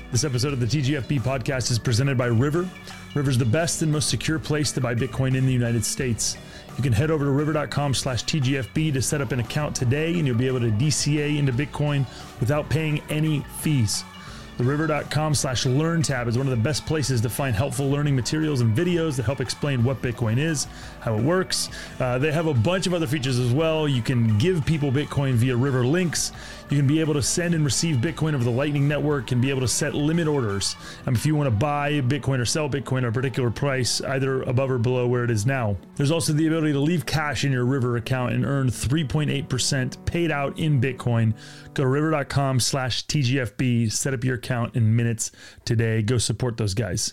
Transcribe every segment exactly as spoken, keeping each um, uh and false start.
This episode of the T G F B podcast is presented by River. River's the best and most secure place to buy Bitcoin in the United States. You can head over to river.com slash TGFB to set up an account today, and you'll be able to D C A into Bitcoin without paying any fees. The river.com slash learn tab is one of the best places to find helpful learning materials and videos that help explain what Bitcoin is, how it works. Uh, they have a bunch of other features as well. You can give people Bitcoin via River links. You can be able to send and receive Bitcoin over the Lightning Network and be able to set limit orders. Um, if you want to buy Bitcoin or sell Bitcoin at a particular price, either above or below where it is now. There's also the ability to leave cash in your River account and earn three point eight percent paid out in Bitcoin. Go to river.com slash TGFB, set up your account in minutes today. Go support those guys.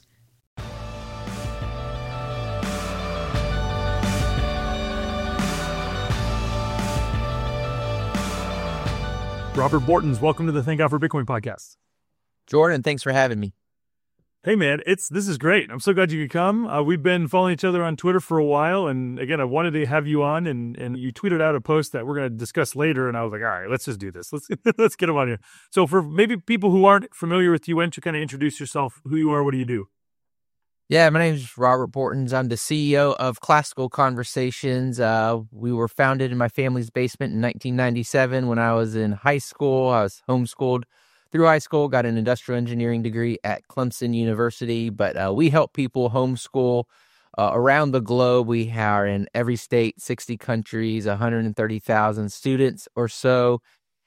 Robert Bortons, welcome to the Thank God for Bitcoin podcast. Jordan, thanks for having me. Hey man, it's this is great. I'm so glad you could come. Uh, we've been following each other on Twitter for a while, and again, I wanted to have you on, and and you tweeted out a post that we're going to discuss later, and I was like, all right, let's just do this. Let's let's get him on here. So for maybe people who aren't familiar with you, why don't you kind of introduce yourself, who you are, what do you do? Yeah, my name is Robert Bortons. I'm the C E O of Classical Conversations. Uh, we were founded in my family's basement in nineteen ninety-seven when I was in high school. I was homeschooled through high school, got an industrial engineering degree at Clemson University, but uh, we help people homeschool uh, around the globe. We are in every state, sixty countries, one hundred thirty thousand students or so.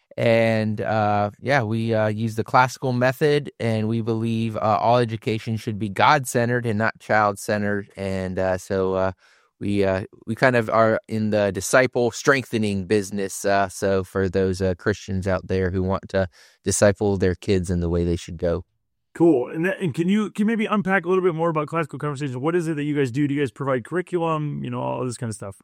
And uh, yeah, we uh, use the classical method, and we believe uh, all education should be God-centered and not child-centered. And uh, so uh, we uh, we kind of are in the disciple strengthening business. Uh, so for those uh, Christians out there who want to disciple their kids in the way they should go. Cool. And, that, and can you can you maybe unpack a little bit more about Classical Conversations? What is it that you guys do? Do you guys provide curriculum? You know, all this kind of stuff.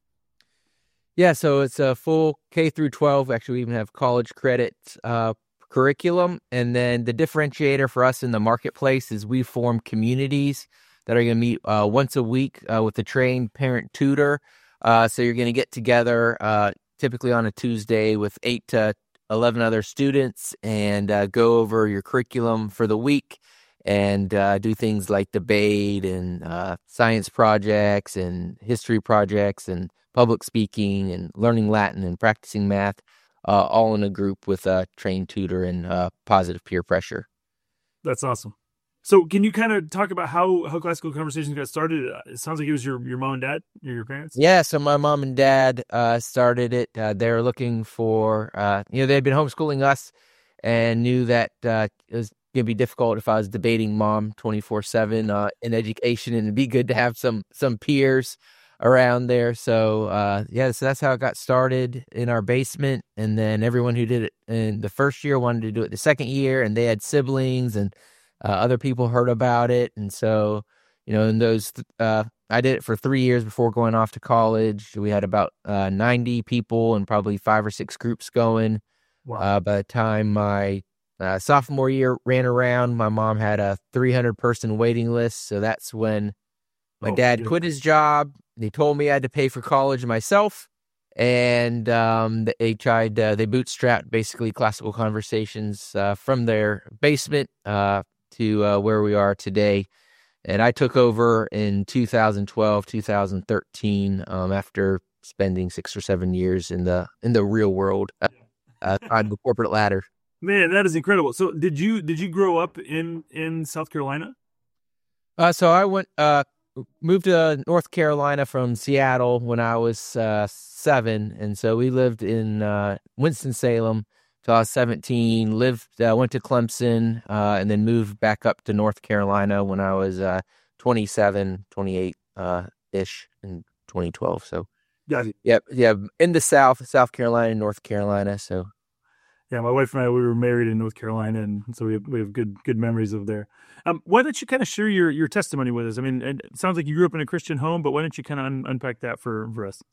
Yeah, so it's a full K through twelve. Actually, we even have college credit uh, curriculum. And then the differentiator for us in the marketplace is we form communities that are going to meet uh, once a week uh, with a trained parent tutor. Uh, so you're going to get together uh, typically on a Tuesday with eight to eleven other students and uh, go over your curriculum for the week and uh, do things like debate and uh, science projects and history projects and public speaking and learning Latin and practicing math, uh, all in a group with a trained tutor and uh, positive peer pressure. That's awesome. So can you kind of talk about how, how Classical Conversations got started? It sounds like it was your, your mom and dad, or your parents? Yeah, so my mom and dad uh, started it. Uh, they were looking for, uh, you know, they had been homeschooling us and knew that uh, it was going to be difficult if I was debating mom twenty-four seven uh, in education, and it'd be good to have some some peers around there. So uh yeah, so that's how it got started in our basement. And then everyone who did it in the first year wanted to do it the second year, and they had siblings, and uh, other people heard about it. And so, you know, in those uh I did it for three years before going off to college. We had about uh ninety people and probably five or six groups going. Wow. Uh by the time my uh, sophomore year ran around, my mom had a three hundred person waiting list. So that's when my oh, dad yeah. quit his job. They told me I had to pay for college myself, and um, they tried, uh, they bootstrapped basically Classical Conversations uh, from their basement uh, to uh, where we are today. And I took over in two thousand twelve, two thousand thirteen, um, after spending six or seven years in the in the real world uh, uh, on the corporate ladder. Man, that is incredible. So did you did you grow up in, in South Carolina? Uh, so I went... Uh, Moved to North Carolina from Seattle when I was uh, seven, and so we lived in uh, Winston-Salem till I was seventeen. Lived, uh, went to Clemson, uh, and then moved back up to North Carolina when I was uh, twenty-seven, twenty-eight uh, ish in twenty twelve. So, got it. Yep, yeah, in the South, South Carolina, North Carolina. So, yeah, my wife and I, we were married in North Carolina, and so we have, we have good good memories of there. Um, why don't you kind of share your, your testimony with us? I mean, it sounds like you grew up in a Christian home, but why don't you kind of un- unpack that for, for us?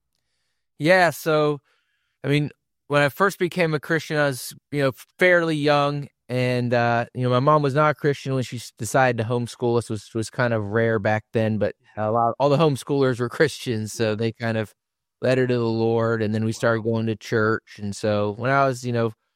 Yeah, so, I mean, when I first became a Christian, I was, you know, fairly young, and, uh, you know, my mom was not a Christian when she decided to homeschool us. It was, was kind of rare back then, but a lot, all the homeschoolers were Christians, so they kind of led her to the Lord, and then we started going to church. And so when I was, you know,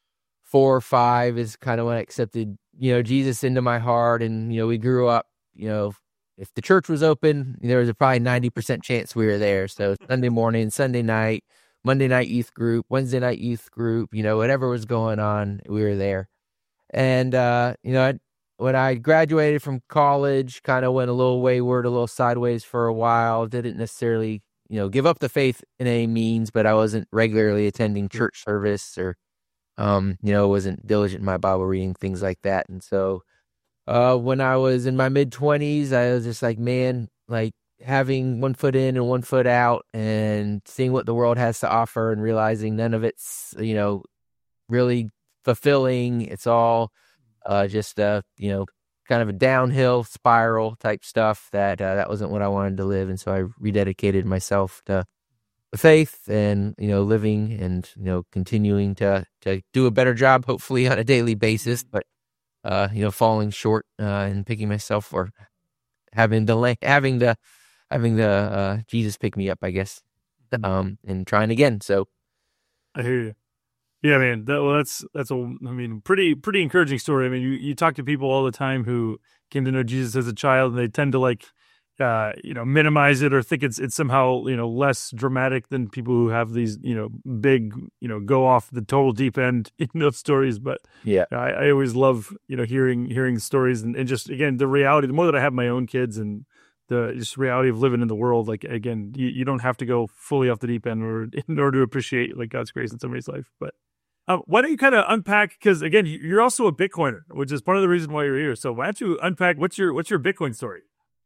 four or five is kind of when I accepted, you know, Jesus into my heart. And, you know, we grew up, you know, if the church was open, there was a probably ninety percent chance we were there. So Sunday morning, Sunday night, Monday night youth group, Wednesday night youth group, you know, whatever was going on, we were there. And, uh, you know, I, when I graduated from college, kind of went a little wayward, a little sideways for a while, didn't necessarily, you know, give up the faith in any means, but I wasn't regularly attending church service or, um, you know, wasn't diligent in my Bible reading, things like that. And so, uh, when I was in my mid twenties, I was just like, man, like having one foot in and one foot out and seeing what the world has to offer and realizing none of it's, you know, really fulfilling. It's all, uh, just, uh, you know, kind of a downhill spiral type stuff that, uh, that wasn't what I wanted to live. And so I rededicated myself to faith and, you know, living and, you know, continuing to, to do a better job, hopefully on a daily basis, but, uh, you know, falling short, uh, and picking myself or having the, having the, having the, uh, Jesus pick me up, I guess, um, and trying again. So I hear you. Yeah, man. That, well, that's, that's a, I mean, pretty, pretty encouraging story. I mean, you, you talk to people all the time who came to know Jesus as a child, and they tend to like, Uh, you know, minimize it or think it's it's somehow, you know, less dramatic than people who have these, you know, big, you know, go off the total deep end, you know, stories. But yeah, I, I always love, you know, hearing hearing stories and, and just, again, the reality, the more that I have my own kids and the just reality of living in the world, like, again, you, you don't have to go fully off the deep end or in order to appreciate like God's grace in somebody's life. But um, why don't you kind of unpack, because again, you're also a Bitcoiner, which is part of the reason why you're here. So why don't you unpack what's your what's your Bitcoin story?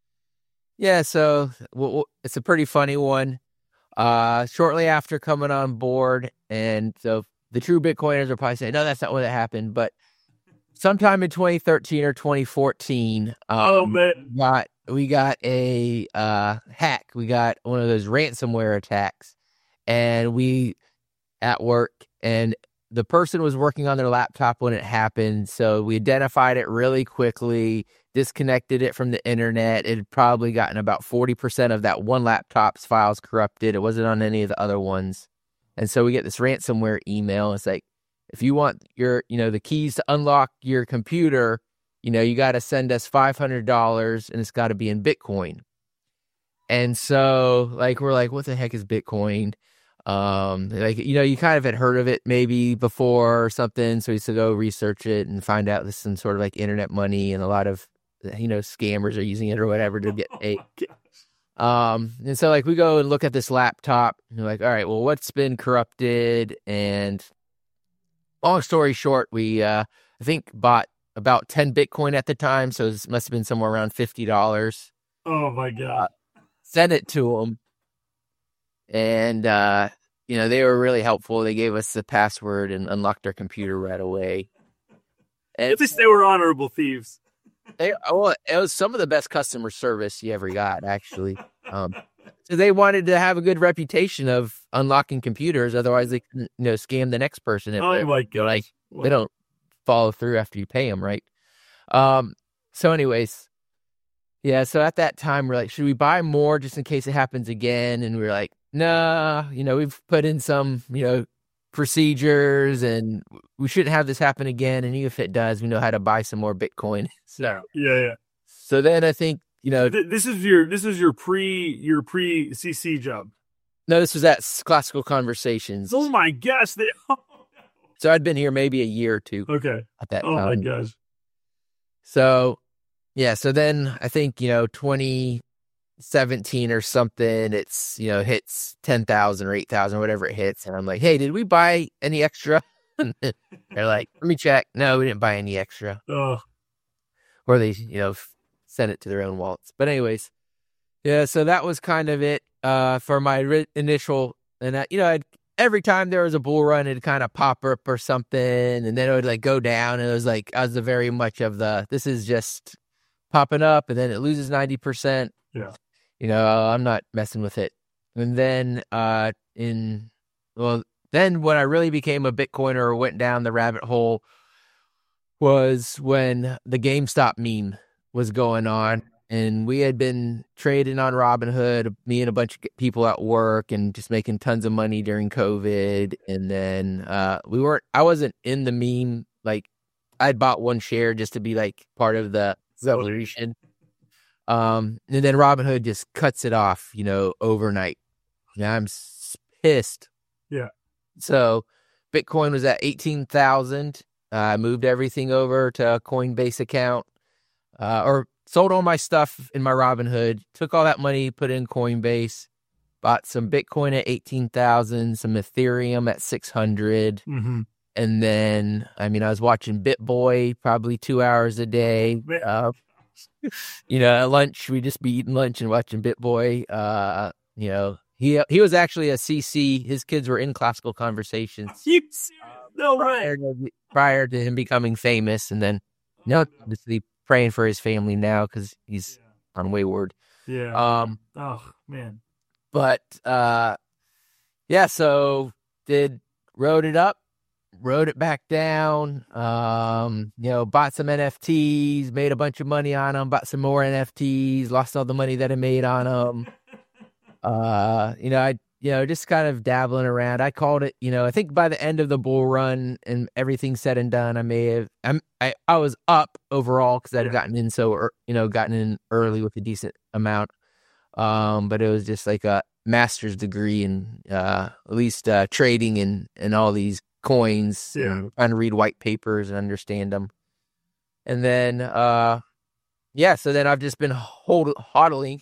Yeah, so well, it's a pretty funny one. Uh, shortly after coming on board, and so the true Bitcoiners are probably saying, no, that's not what happened. But sometime in twenty thirteen or twenty fourteen, um, oh, man. we got, we got a uh, hack. We got one of those ransomware attacks. And we, at work, and the person was working on their laptop when it happened. So we identified it really quickly, disconnected it from the internet. It had probably gotten about forty percent of that one laptop's files corrupted. It wasn't on any of the other ones. And so we get this ransomware email. It's like, if you want your, you know, the keys to unlock your computer, you know, you got to send us five hundred dollars and it's got to be in Bitcoin. And so like, we're like, what the heck is Bitcoin? Um, like, you know, you kind of had heard of it maybe before or something. So we used to go research it and find out this is some sort of like internet money, and a lot of, you know, scammers are using it or whatever to get paid. Um, and so like we go and look at this laptop and we're like, all right, well, what's been corrupted? And long story short, we, uh, I think bought about ten Bitcoin at the time. So it must've been somewhere around fifty dollars. Oh my God. Uh, sent it to them. And, uh, you know, they were really helpful. They gave us the password and unlocked our computer right away. And at least they were honorable thieves. They, well, it was some of the best customer service you ever got, actually. Um, so they wanted to have a good reputation of unlocking computers. Otherwise, they couldn't, you know, scam the next person. If oh my God! Like, they don't follow through after you pay them, right? Um. So, anyways, yeah. So at that time, we're like, should we buy more just in case it happens again? And we we're like, nah. You know, we've put in some, you know, procedures, and we shouldn't have this happen again. And even if it does, we know how to buy some more Bitcoin. So yeah, yeah. So then I think, you know, Th- this is your this is your pre your pre C C job. No, this was at Classical Conversations. Oh my gosh! They... so I'd been here maybe a year or two. Okay. At that oh time. my gosh. So yeah, so then I think, you know, twenty seventeen or something, it's, you know, hits ten thousand or eight thousand, whatever it hits. And I'm like, hey, did we buy any extra? They're like, let me check. No, we didn't buy any extra. Oh. Or they, you know, f- send it to their own wallets. But anyways, yeah, so that was kind of it uh, for my ri- initial, and I, you know, I'd, every time there was a bull run, it'd kind of pop up or something, and then it would like go down, and it was like, I was the very much of the, this is just popping up, and then it loses ninety percent. Yeah. You know, I'm not messing with it. And then uh, in, well, then when I really became a Bitcoiner or went down the rabbit hole was when the GameStop meme was going on. and we had been trading on Robinhood, me and a bunch of people at work, and just making tons of money during COVID. And then uh, we weren't. I wasn't in the meme. Like, I'd bought one share just to be like part of the revolution. Um, and then Robinhood just cuts it off, you know, overnight. Yeah, I'm s- pissed. Yeah. So Bitcoin was at eighteen thousand. Uh, I moved everything over to a Coinbase account, uh, or sold all my stuff in my Robinhood, took all that money, put it in Coinbase, bought some Bitcoin at eighteen thousand, some Ethereum at six hundred. Mm-hmm. And then, I mean, I was watching BitBoy probably two hours a day. Uh, you know, at lunch, we'd just be eating lunch and watching BitBoy. Uh, you know, he he was actually a C C. His kids were in Classical Conversations. You, no prior, way. to, prior to him becoming famous. And then, you know, obviously praying for his family now because he's on Wayward. Yeah. Um. Oh, man. But, uh, yeah, so did, wrote it up. Wrote it back down, um, you know, bought some N F Ts, made a bunch of money on them, bought some more N F Ts, lost all the money that I made on them. Uh, you know, I, you know, just kind of dabbling around. I called it, you know, I think by the end of the bull run and everything said and done, I may have, I'm, I, I was up overall because I'd Yeah. gotten in so, you know, gotten in early with a decent amount. Um, but it was just like a master's degree in, uh, at least, uh, trading and, and all these coins, Yeah. and trying to read white papers and understand them. And then, uh, yeah, so then I've just been hold, hodling.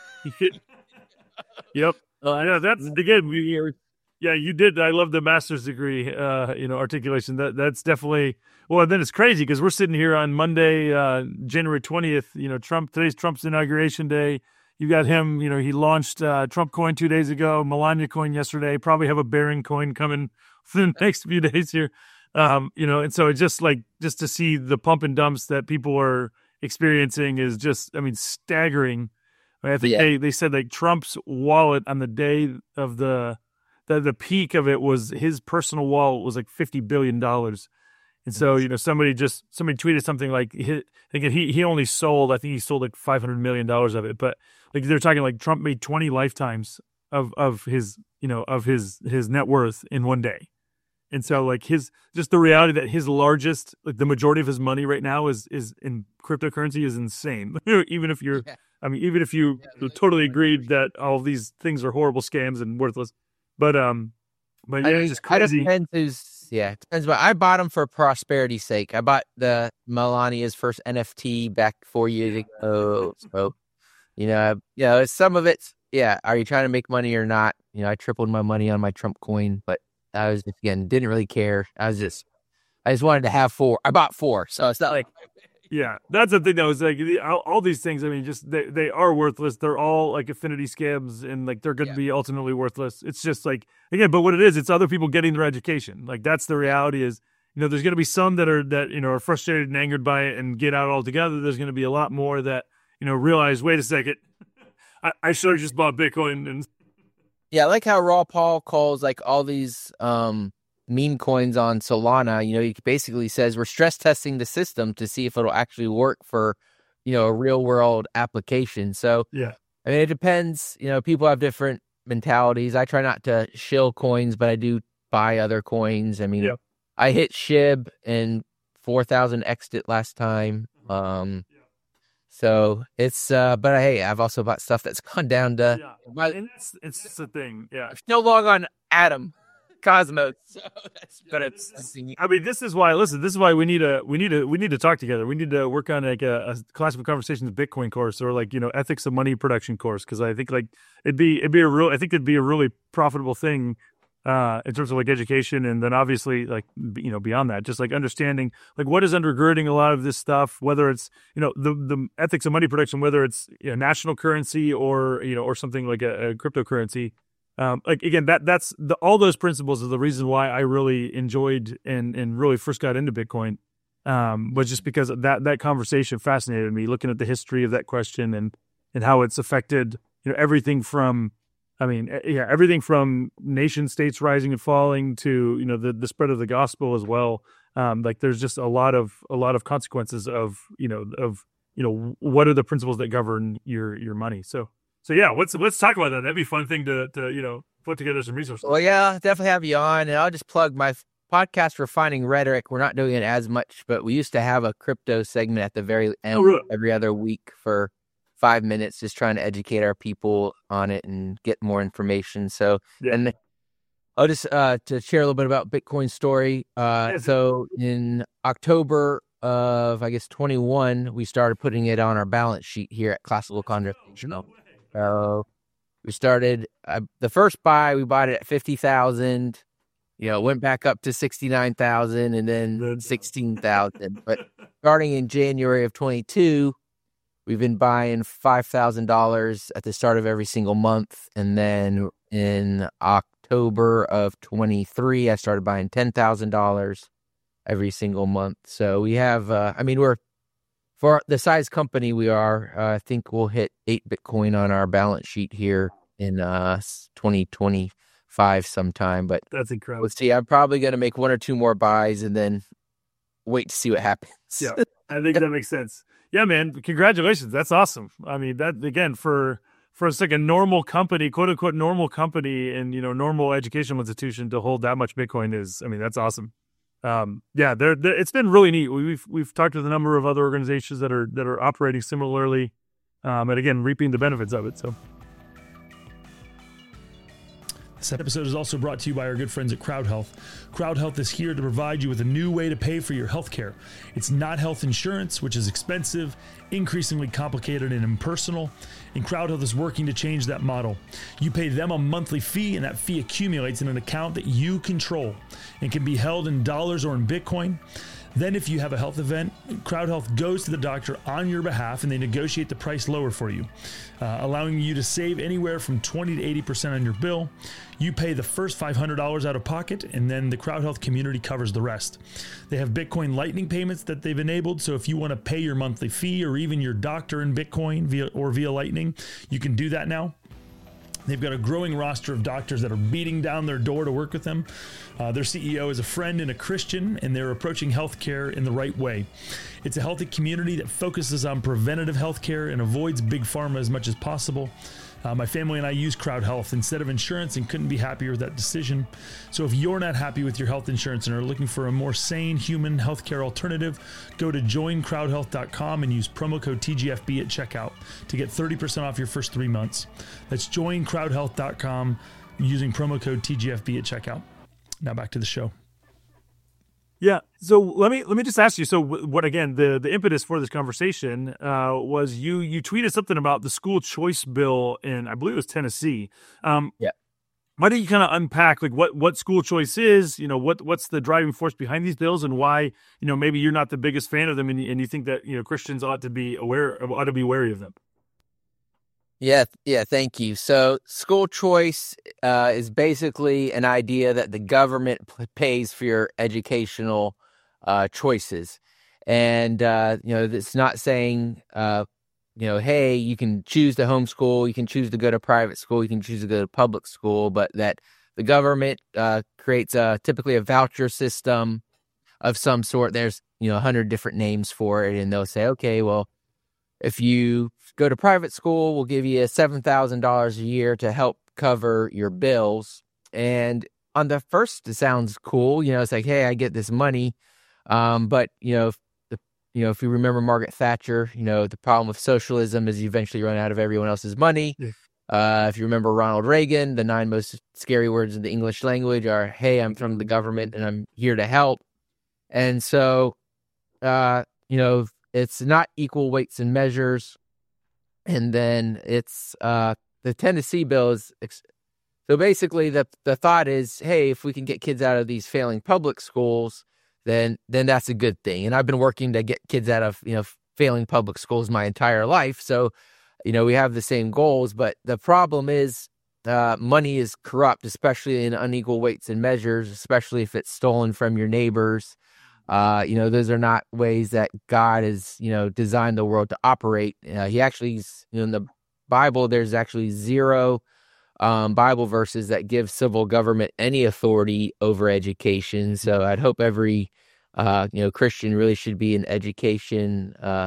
Yep. Uh, Yeah, that's again. We, yeah, you did. I love the master's degree. Uh, you know, articulation. That that's definitely. Well, then it's crazy because we're sitting here on Monday, uh, January twentieth. You know, Trump. Today's Trump's inauguration day. You got him. You know, he launched uh, Trump coin two days ago. Melania coin yesterday. Probably have a Barron coin coming for the next few days here. Um, you know, and so it's just like just to see the pump and dumps that people are experiencing is just, I mean, staggering. I think Yeah. they, they said like Trump's wallet on the day of the, the the peak of it was his personal wallet was like fifty billion dollars. And so, you know, somebody just, somebody tweeted something like, he, thinking he, he only sold, I think he sold like five hundred million dollars of it. But like they're talking like Trump made twenty lifetimes of, of his, you know, of his, his net worth in one day. And so like his, just the reality that his largest, like the majority of his money right now is, is in cryptocurrency is insane. Even if you're, Yeah. I mean, even if you Yeah, totally agreed that all of these things are horrible scams and worthless, but, um, but yeah, I it's mean, just I crazy. depends who's, yeah, it depends. But I bought them for prosperity's sake. I bought the Melania's first N F T back four years ago. So, you know, you know, some of it's, yeah, are you trying to make money or not? You know, I tripled my money on my Trump coin, but I was, again, didn't really care. I was just, I just wanted to have four. I bought four. So it's not like, Yeah, that's the thing though. Is like the, all, all these things. I mean, just they, they are worthless. They're all like affinity scams, and like they're going to Yeah. be ultimately worthless. It's just like again, but what it is, it's other people getting their education. Like that's the reality. Is you know, there's going to be some that are that you know are frustrated and angered by it and get out altogether. There's going to be a lot more that you know realize. Wait a second, I, I should have just bought Bitcoin. And yeah, I like how Raw Paul calls like all these um meme coins on Solana. You know, he basically says we're stress testing the system to see if it'll actually work for, you know, a real world application. So yeah, I mean, it depends. You know, people have different mentalities. I try not to shill coins, but I do buy other coins. I mean, Yeah. I hit SHIB and four thousand X'd it last time. Um, so it's, uh, but hey, I've also bought stuff that's gone down to, yeah. my, And it's it's just a thing. Yeah. I'm no longer on Atom Cosmos. So that's, But it's, something- I mean, this is why. Listen, this is why we need a we need to we need to talk together. We need to work on like a, a Classical Conversations Bitcoin course or like you know ethics of money production course because I think like it'd be it'd be a real I think it'd be a really profitable thing uh, in terms of like education and then obviously like you know beyond that, just like understanding like what is undergirding a lot of this stuff, whether it's you know the the ethics of money production, whether it's you know, national currency or you know or something like a, a cryptocurrency. Um, like again, that that's the, all those principles are the reason why I really enjoyed and and really first got into Bitcoin. Um, was just because that that conversation fascinated me, looking at the history of that question and and how it's affected you know everything from, I mean, yeah, everything from nation states rising and falling to you know the the spread of the gospel as well. Um, like there's just a lot of a lot of consequences of you know of you know, what are the principles that govern your your money? So so yeah, let's let's talk about that. That'd be a fun thing to to you know put together some resources. Well, yeah, definitely have you on, and I'll just plug my podcast, Refining Rhetoric. We're not doing it as much, but we used to have a crypto segment at the very end, Oh, really? every other week for five minutes, just trying to educate our people on it and get more information. So, Yeah. and I'll just uh, to share a little bit about Bitcoin story. Uh, Yes. so in October of, I guess, twenty-one, we started putting it on our balance sheet here at Classical Conversational. So we started uh, the first buy, we bought it at fifty thousand. You know, went back up to sixty-nine thousand and then sixteen thousand. But starting in January of twenty-two, we've been buying five thousand dollars at the start of every single month. And then in October of twenty-three, I started buying ten thousand dollars every single month. So we have, uh, I mean, we're, for the size company we are, uh, I think we'll hit eight Bitcoin on our balance sheet here in uh, twenty twenty-five sometime. But That's incredible. we'll see. I'm probably going to make one or two more buys and then wait to see what happens. Yeah, I think that makes sense. Yeah, man, congratulations. That's awesome. I mean, that again, for for it's like a normal company, quote unquote normal company, and you know, normal educational institution to hold that much Bitcoin is, I mean, that's awesome. Um, yeah, they're, they're, it's been really neat. We've we've talked with a number of other organizations that are that are operating similarly, um, and again, reaping the benefits of it. So. This episode is also brought to you by our good friends at CrowdHealth. CrowdHealth is here to provide you with a new way to pay for your health care. It's not health insurance, which is expensive, increasingly complicated, and impersonal, and CrowdHealth is working to change that model. You pay them a monthly fee, and that fee accumulates in an account that you control and can be held in dollars or in Bitcoin. Then if you have a health event, CrowdHealth goes to the doctor on your behalf and they negotiate the price lower for you, uh, allowing you to save anywhere from twenty to eighty percent on your bill. You pay the first five hundred dollars out of pocket, and then the CrowdHealth community covers the rest. They have Bitcoin Lightning payments that they've enabled, so if you want to pay your monthly fee or even your doctor in Bitcoin via or via Lightning, you can do that now. They've got a growing roster of doctors that are beating down their door to work with them. Uh, their C E O is a friend and a Christian, and they're approaching healthcare in the right way. It's a healthy community that focuses on preventative healthcare and avoids big pharma as much as possible. Uh, my family and I use CrowdHealth instead of insurance and couldn't be happier with that decision. So if you're not happy with your health insurance and are looking for a more sane human healthcare alternative, go to join crowd health dot com and use promo code T G F B at checkout to get thirty percent off your first three months. That's join crowd health dot com using promo code T G F B at checkout. Now back to the show. Yeah. So let me let me just ask you. So what again? The the impetus for this conversation uh, was you you tweeted something about the school choice bill in, I believe it was Tennessee. Um, Yeah. Why don't you kind of unpack like what what school choice is? You know, what what's the driving force behind these bills, and why, you know, maybe you're not the biggest fan of them, and, and you think that, you know, Christians ought to be aware ought to be wary of them. Yeah, yeah, thank you. So school choice uh, is basically an idea that the government p- pays for your educational uh, choices. And, uh, you know, it's not saying, uh, you know, hey, you can choose to homeschool, you can choose to go to private school, you can choose to go to public school, but that the government uh, creates a, typically a voucher system of some sort. There's, you know, a hundred different names for it, and they'll say, okay, well, if you go to private school, we'll give you seven thousand dollars a year to help cover your bills. And on the first, it sounds cool. You know, it's like, hey, I get this money. Um, but, you know, if the, you know, if you remember Margaret Thatcher, you know, the problem with socialism is you eventually run out of everyone else's money. Yeah. Uh, if you remember Ronald Reagan, the nine most scary words in the English language are, hey, I'm from the government and I'm here to help. And so, uh, you know, it's not equal weights and measures. And then it's uh, the Tennessee bill is ex- so basically the the thought is, hey, if we can get kids out of these failing public schools, then then that's a good thing. And I've been working to get kids out of, you know, failing public schools my entire life. So, you know, we have the same goals, but the problem is uh, money is corrupt, especially in unequal weights and measures, especially if it's stolen from your neighbors. Uh, you know, those are not ways that God has, you know, designed the world to operate. Uh, he actually, you know, in the Bible, there's actually zero um, Bible verses that give civil government any authority over education. So I'd hope every, uh, you know, Christian really should be an education uh,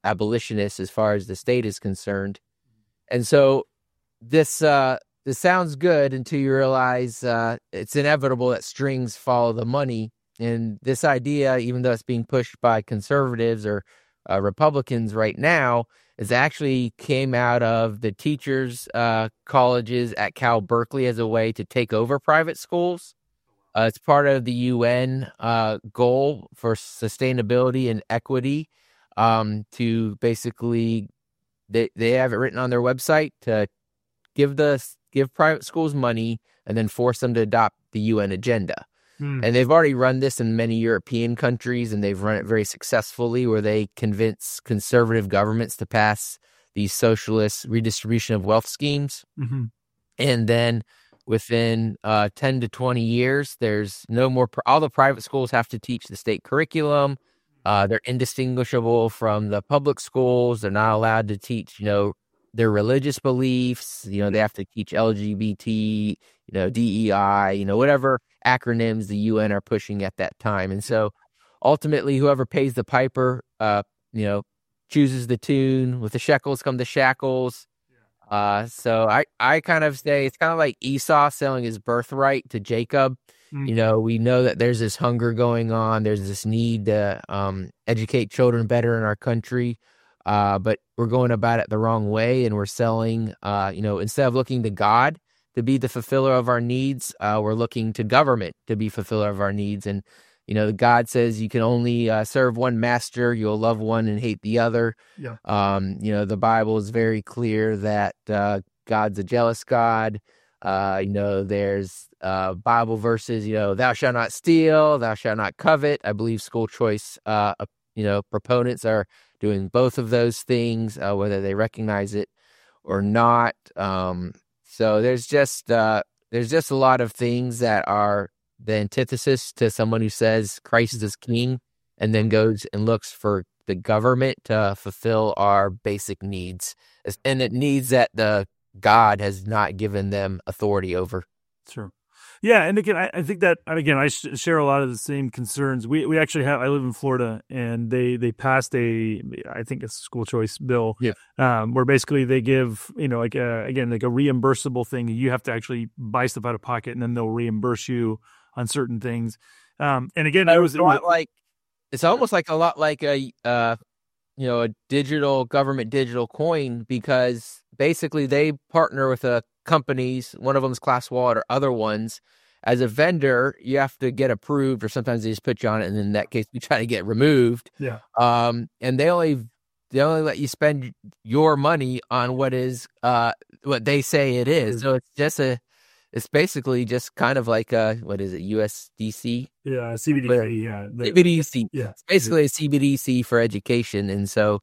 abolitionists as far as the state is concerned. And so this uh, this sounds good until you realize uh, it's inevitable that strings follow the money. And this idea, even though it's being pushed by conservatives or uh, Republicans right now, is actually came out of the teachers' uh, colleges at Cal Berkeley as a way to take over private schools. Uh, it's part of the U N uh, goal for sustainability and equity um, to basically, they, they have it written on their website to give the give private schools money and then force them to adopt the U N agenda. Hmm. And they've already run this in many European countries, and they've run it very successfully, where they convince conservative governments to pass these socialist redistribution of wealth schemes. Mm-hmm. And then within uh, ten to twenty years, there's no more, all the private schools have to teach the state curriculum. Uh, they're indistinguishable from the public schools. They're not allowed to teach, you know, their religious beliefs. You know, they have to teach L G B T, you know, D E I, you know, whatever acronyms the U N are pushing at that time. And so ultimately, whoever pays the piper, uh, you know, chooses the tune. With the shekels come the shackles. Uh, so I, I kind of say it's kind of like Esau selling his birthright to Jacob. Mm-hmm. You know, we know that there's this hunger going on. There's this need to um, educate children better in our country. Uh, but we're going about it the wrong way, and we're selling, uh, you know, instead of looking to God to be the fulfiller of our needs, uh, we're looking to government to be fulfiller of our needs. And, you know, God says you can only uh, serve one master, you'll love one and hate the other. Yeah. Um, you know, the Bible is very clear that uh, God's a jealous God. Uh, you know, there's uh, Bible verses, you know, thou shalt not steal, thou shalt not covet. I believe school choice, uh, you know, proponents are doing both of those things, uh, whether they recognize it or not. Um, so there's just uh, there's just a lot of things that are the antithesis to someone who says Christ is king and then goes and looks for the government to fulfill our basic needs, and it needs that the God has not given them authority over. Sure. Yeah, and again, I, I think that, again, I sh- share a lot of the same concerns. We we actually have, I live in Florida, and they, they passed a, I think it's a school choice bill, yeah. um, where basically they give, you know, like, a, again, like a reimbursable thing. You have to actually buy stuff out of pocket, and then they'll reimburse you on certain things. Um, and again, it was, a lot like, it's almost like a lot like a, uh, you know, a digital government digital coin, because basically they partner with a companies, one of them is ClassWallet or other ones. As a vendor, you have to get approved, or sometimes they just put you on it, and in that case, we try to get removed. Yeah. Um, and they only they only let you spend your money on what is uh what they say it is. So it's just a, it's basically just kind of like a, what is it, U S D C? Yeah, C B D C. Yeah, C B D C. Yeah, it's basically a C B D C for education, and so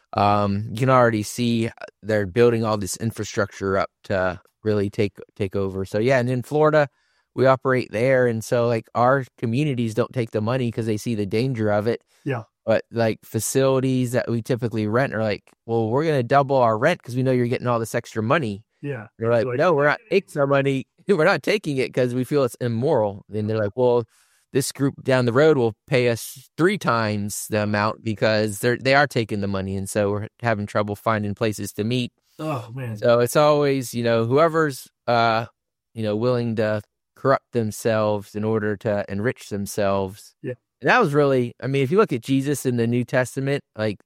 um, you can already see they're building all this infrastructure up to really take take over. So yeah, and in Florida, we operate there, and so like our communities don't take the money because they see the danger of it. Yeah. But like facilities that we typically rent are like, well, we're gonna double our rent because we know you're getting all this extra money. Yeah. They're like, like no, we're not taking our money. We're not taking it because we feel it's immoral. And they're like, well, this group down the road will pay us three times the amount because they're they are taking the money, and so we're having trouble finding places to meet. Oh man! So it's always, you know, whoever's uh, you know, willing to corrupt themselves in order to enrich themselves. Yeah, and that was really, I mean, if you look at Jesus in the New Testament, like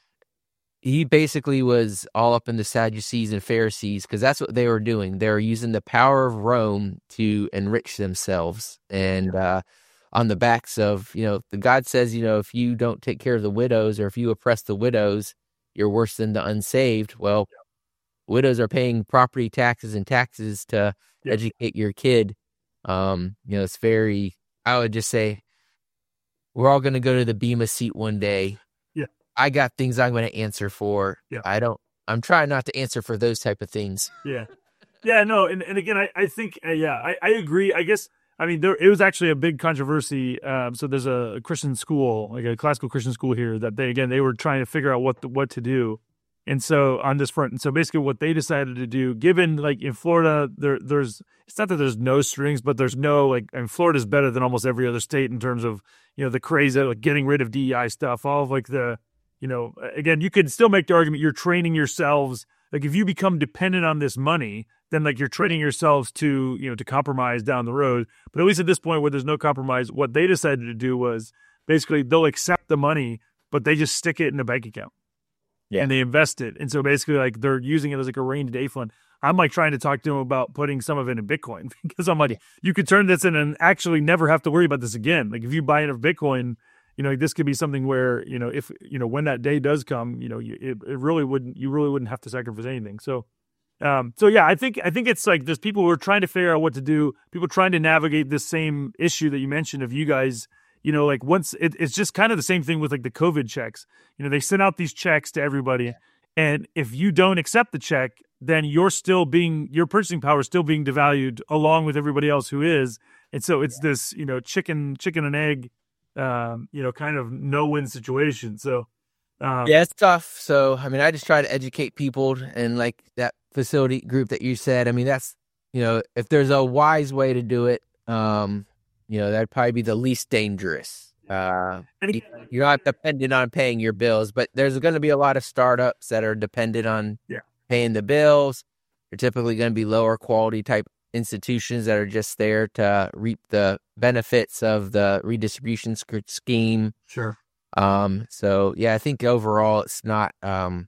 he basically was all up in the Sadducees and Pharisees because that's what they were doing. They were using the power of Rome to enrich themselves, and uh, on the backs of, you know, the God says, you know, if you don't take care of the widows or if you oppress the widows, you're worse than the unsaved. Well, yeah. Widows are paying property taxes and taxes to yeah. educate your kid. Um, you know, it's very, I would just say, we're all going to go to the Bema seat one day. Yeah. I got things I'm going to answer for. Yeah. I don't, I'm trying not to answer for those type of things. Yeah. Yeah, no. And, and again, I, I think, uh, yeah, I, I agree. I guess, I mean, there, it was actually a big controversy. Um, so there's a Christian school, like a classical Christian school here that they, again, they were trying to figure out what, the, what to do. And so on this front, and so basically what they decided to do, given like in Florida, there there's, it's not that there's no strings, but there's no, like, and Florida's better than almost every other state in terms of, you know, the craze of like getting rid of D E I stuff, all of like the, you know, again, you could still make the argument you're training yourselves. Like if you become dependent on this money, then like you're training yourselves to, you know, to compromise down the road. But at least at this point where there's no compromise, what they decided to do was basically they'll accept the money, but they just stick it in a bank account. Yeah. And they invest it. And so basically like they're using it as like a rainy day fund. I'm like trying to talk to them about putting some of it in Bitcoin because I'm like, you could turn this in and actually never have to worry about this again. Like if you buy enough Bitcoin, you know, this could be something where, you know, if, you know, when that day does come, you know, you, it, it really wouldn't, you really wouldn't have to sacrifice anything. So, um, so yeah, I think, I think it's like there's people who are trying to figure out what to do, people trying to navigate this same issue that you mentioned of you guys, you know, like once it, it's just kind of the same thing with like the COVID checks, you know, they send out these checks to everybody. And if you don't accept the check, then you're still being, your purchasing power is still being devalued along with everybody else who is. And so it's yeah. this, you know, chicken, chicken and egg, um, you know, kind of no-win situation. So, um, yeah, it's tough. So, I mean, I just try to educate people and like that facility group that you said, I mean, that's, you know, if there's a wise way to do it, um, you know, that'd probably be the least dangerous. Uh, you're not dependent on paying your bills, but there's going to be a lot of startups that are dependent on yeah. paying the bills. They're typically going to be lower quality type institutions that are just there to reap the benefits of the redistribution scheme. Sure. Um, so yeah, I think overall it's not, um,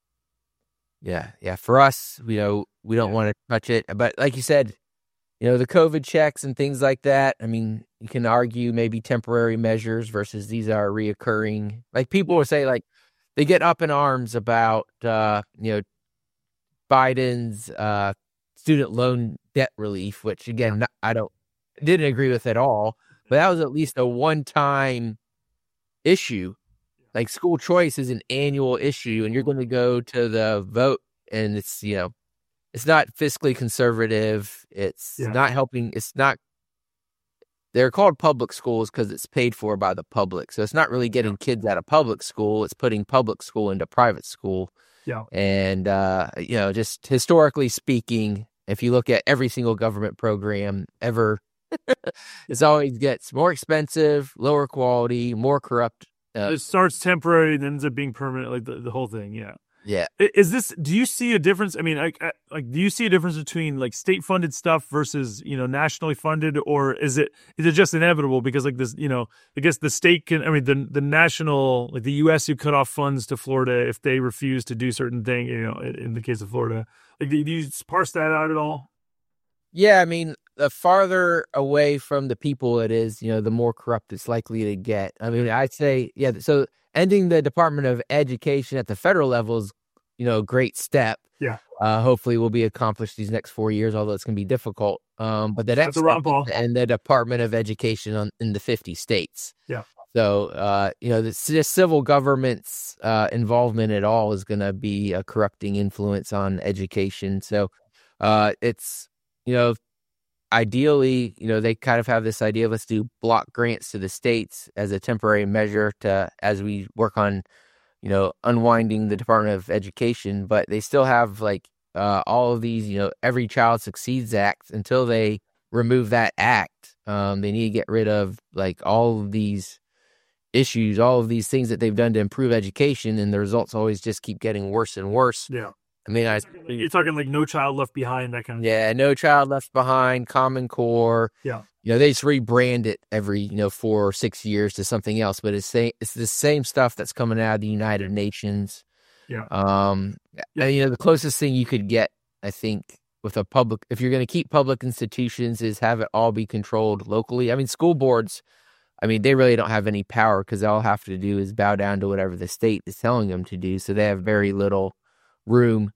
yeah, yeah, for us, you know, we don't yeah. want to touch it, but like you said, you know, the COVID checks and things like that. I mean, you can argue maybe temporary measures versus these are reoccurring. Like people will say, like they get up in arms about, uh, you know, Biden's uh, student loan debt relief, which again, I don't didn't agree with at all. But that was at least a one-time issue. Like school choice is an annual issue, and you're going to go to the vote, and it's you know. It's not fiscally conservative. It's yeah. not helping. It's not. They're called public schools because it's paid for by the public. So it's not really getting kids out of public school. It's putting public school into private school. Yeah. And, uh, you know, just historically speaking, if you look at every single government program ever, it always gets more expensive, lower quality, more corrupt. Uh, it starts temporary and ends up being permanent, like the, the whole thing. Yeah. Yeah. Is this, do you see a difference? I mean, like, like, do you see a difference between like state funded stuff versus, you know, nationally funded, or is it, is it just inevitable because like this, you know, I guess the state can, I mean, the, the national, like the U S who cut off funds to Florida if they refuse to do certain thing, you know, in, in the case of Florida, like, do, do you parse that out at all? Yeah. I mean, the farther away from the people it is, you know, the more corrupt it's likely to get. I mean, I'd say, yeah. So, ending the Department of Education at the federal level is, you know, a great step. Yeah. Uh, hopefully will be accomplished these next four years, although it's going to be difficult. Um, but the next step and the Department of Education on, in the fifty states. Yeah. So, uh, you know, the just civil government's uh, involvement at all is going to be a corrupting influence on education. So uh, it's, you know, ideally, you know, they kind of have this idea of let's do block grants to the states as a temporary measure to as we work on, you know, unwinding the Department of Education. But they still have like uh, all of these, you know, Every Child Succeeds Act until they remove that act. Um, they need to get rid of like all of these issues, all of these things that they've done to improve education, and the results always just keep getting worse and worse. Yeah. I mean, I you're talking like No Child Left Behind, that kind of yeah, thing. No Child Left Behind, Common Core. Yeah, you know, they just rebrand it every you know four or six years to something else, but it's same, it's the same stuff that's coming out of the United Nations. Yeah, um, yeah. And, you know, the closest thing you could get, I think, with a public, if you're going to keep public institutions, is have it all be controlled locally. I mean, school boards, I mean, they really don't have any power because all they have to do is bow down to whatever the state is telling them to do. So they have very little room.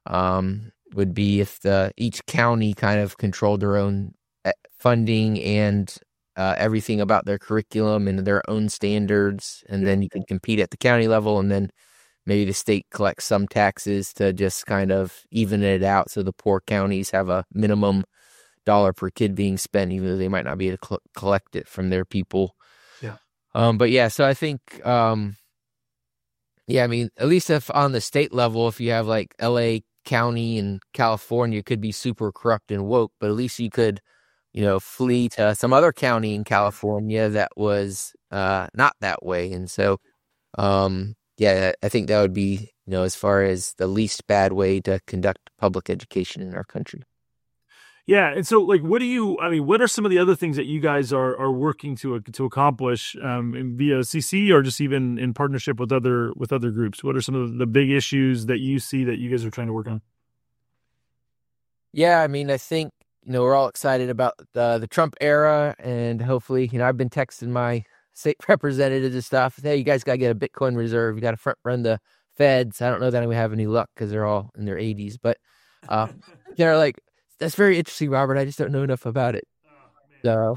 Um, would be if the each county kind of controlled their own funding and uh, everything about their curriculum and their own standards, and then you can compete at the county level, and then maybe the state collects some taxes to just kind of even it out, so the poor counties have a minimum dollar per kid being spent, even though they might not be able to cl- collect it from their people. Yeah. Um. But yeah, so I think um. Yeah, I mean, at least if on the state level, if you have like L A County in California could be super corrupt and woke, but at least you could, you know, flee to some other county in California that was uh, not that way. And so, um, yeah, I think that would be, you know, as far as the least bad way to conduct public education in our country. Yeah, and so like, what do you? I mean, what are some of the other things that you guys are are working to to accomplish um, via C C or just even in partnership with other with other groups? What are some of the big issues that you see that you guys are trying to work on? Yeah, I mean, I think, you know, we're all excited about the the Trump era, and hopefully, you know, I've been texting my state representatives and stuff. Hey, you guys got to get a Bitcoin reserve. You got to front run the feds. I don't know that I'm gonna have any luck because they're all in their eighties, but uh, they're like, that's very interesting, Robert. I just don't know enough about it. So,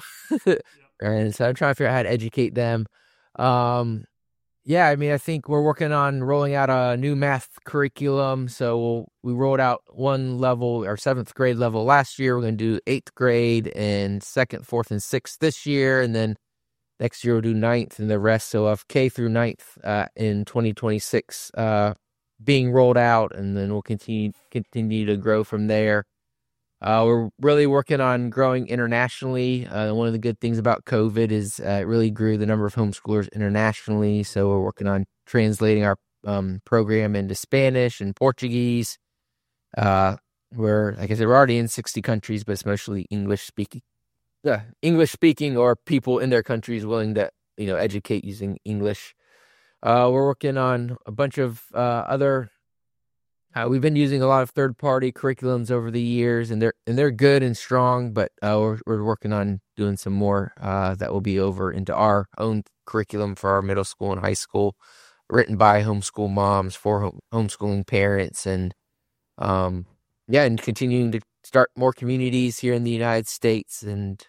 and so I'm trying to figure out how to educate them. Um, yeah, I mean, I think we're working on rolling out a new math curriculum. So we'll, we rolled out one level, our seventh grade level last year. We're going to do eighth grade and second, fourth, and sixth this year. And then next year we'll do ninth and the rest. So of K through ninth uh, in twenty twenty-six uh, being rolled out. And then we'll continue continue to grow from there. Uh, we're really working on growing internationally. Uh, one of the good things about COVID is uh, it really grew the number of homeschoolers internationally. So we're working on translating our um, program into Spanish and Portuguese. Uh, we're, like I said, we're already in sixty countries, but it's mostly English speaking. Uh, English speaking or people in their countries willing to, you know, educate using English. Uh, we're working on a bunch of uh, other. Uh, we've been using a lot of third-party curriculums over the years, and they're and they're good and strong. But uh, we're we're working on doing some more uh, that will be over into our own curriculum for our middle school and high school, written by homeschool moms for home, homeschooling parents, and um, yeah, and continuing to start more communities here in the United States. And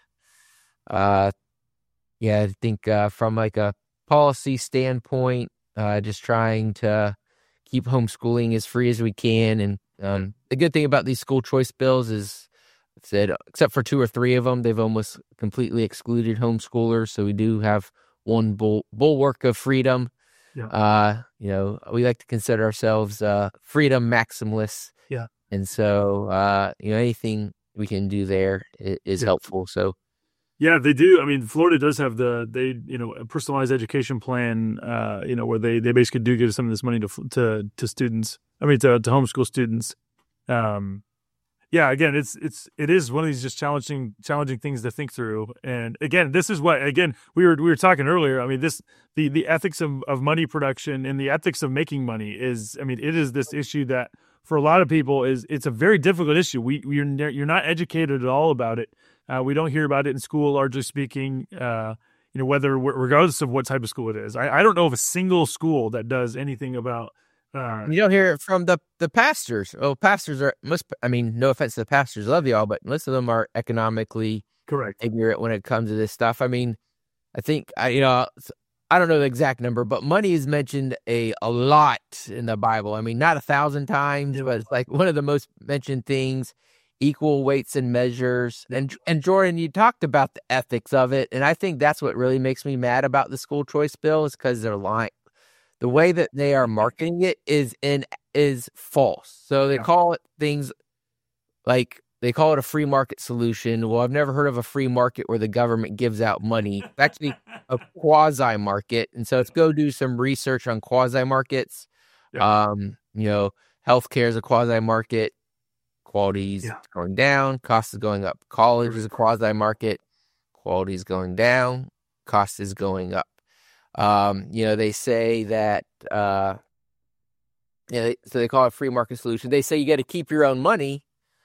uh, yeah, I think uh, from like a policy standpoint, uh, just trying to keep homeschooling as free as we can. And um, the good thing about these school choice bills is, I said, except for two or three of them, they've almost completely excluded homeschoolers. So we do have one bull- bulwark of freedom. Yeah. Uh, you know, we like to consider ourselves uh, freedom maximalists. Yeah. And so, uh, you know, anything we can do there is, is yeah. helpful. So, yeah, they do. I mean, Florida does have the, they, you know, a personalized education plan, uh, you know, where they, they basically do give some of this money to, to, to students. I mean, to, to homeschool students. Um, yeah, again, it's, it's, it is one of these just challenging, challenging things to think through. And again, this is what, again, we were, we were talking earlier. I mean, this, the, the ethics of, of money production and the ethics of making money is, I mean, it is this issue that for a lot of people is, it's a very difficult issue. We, you're, you're not educated at all about it. Uh, we don't hear about it in school, largely speaking, uh, you know, whether regardless of what type of school it is. I, I don't know of a single school that does anything about. Uh, you don't hear it from the, the pastors. Oh, pastors are, most, I mean, no offense to the pastors, love y'all, but most of them are economically correct, ignorant when it comes to this stuff. I mean, I think, I, you know, I don't know the exact number, but money is mentioned a, a lot in the Bible. I mean, not a thousand times, yeah. but it's like one of the most mentioned things. Equal weights and measures. And and Jordan, you talked about the ethics of it. And I think that's what really makes me mad about the school choice bill is because they're lying. The way that they are marketing it is in is false. So they yeah. call it things like they call it a free market solution. Well, I've never heard of a free market where the government gives out money. It's actually a quasi market. And so let's go do some research on quasi markets. Yeah. Um, you know, healthcare is a quasi market. Quality is yeah. going down, cost is going up. College is a quasi market, quality is going down, cost is going up. Um, you know, they say that, uh, you know, they, so they call it a free market solution. They say you got to keep your own money,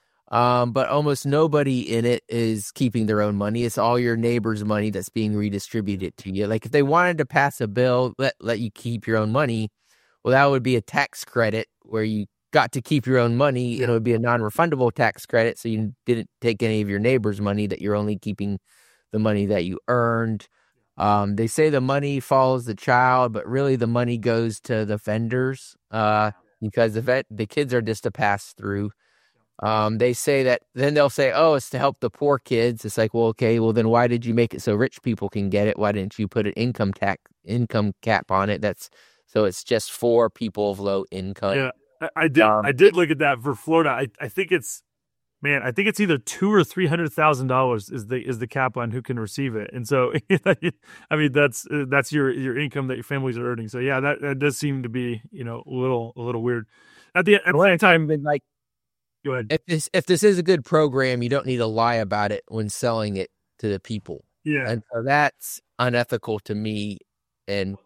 um, but almost nobody in it is keeping their own money. It's all your neighbor's money that's being redistributed to you. Like if they wanted to pass a bill, let let you keep your own money, well, that would be a tax credit where you got to keep your own money, and it would be a non-refundable tax credit, so you didn't take any of your neighbor's money, that you're only keeping the money that you earned. Um, they say the money follows the child, but really the money goes to the vendors uh, because the, vet, the kids are just a pass-through. Um, they say that, then they'll say, oh, it's to help the poor kids. It's like, well, okay, well, then why did you make it so rich people can get it? Why didn't you put an income tax, income cap on it? That's so it's just for people of low income. Yeah. I did. Um, I did look at that for Florida. I, I think it's man, I think it's either two or three hundred thousand dollars is the is the cap on who can receive it. And so, I mean, that's that's your your income that your families are earning. So yeah, that, that does seem to be, you know, a little a little weird. At the at the same time, like, go ahead. If this if this is a good program, you don't need to lie about it when selling it to the people. Yeah, and so that's unethical to me, and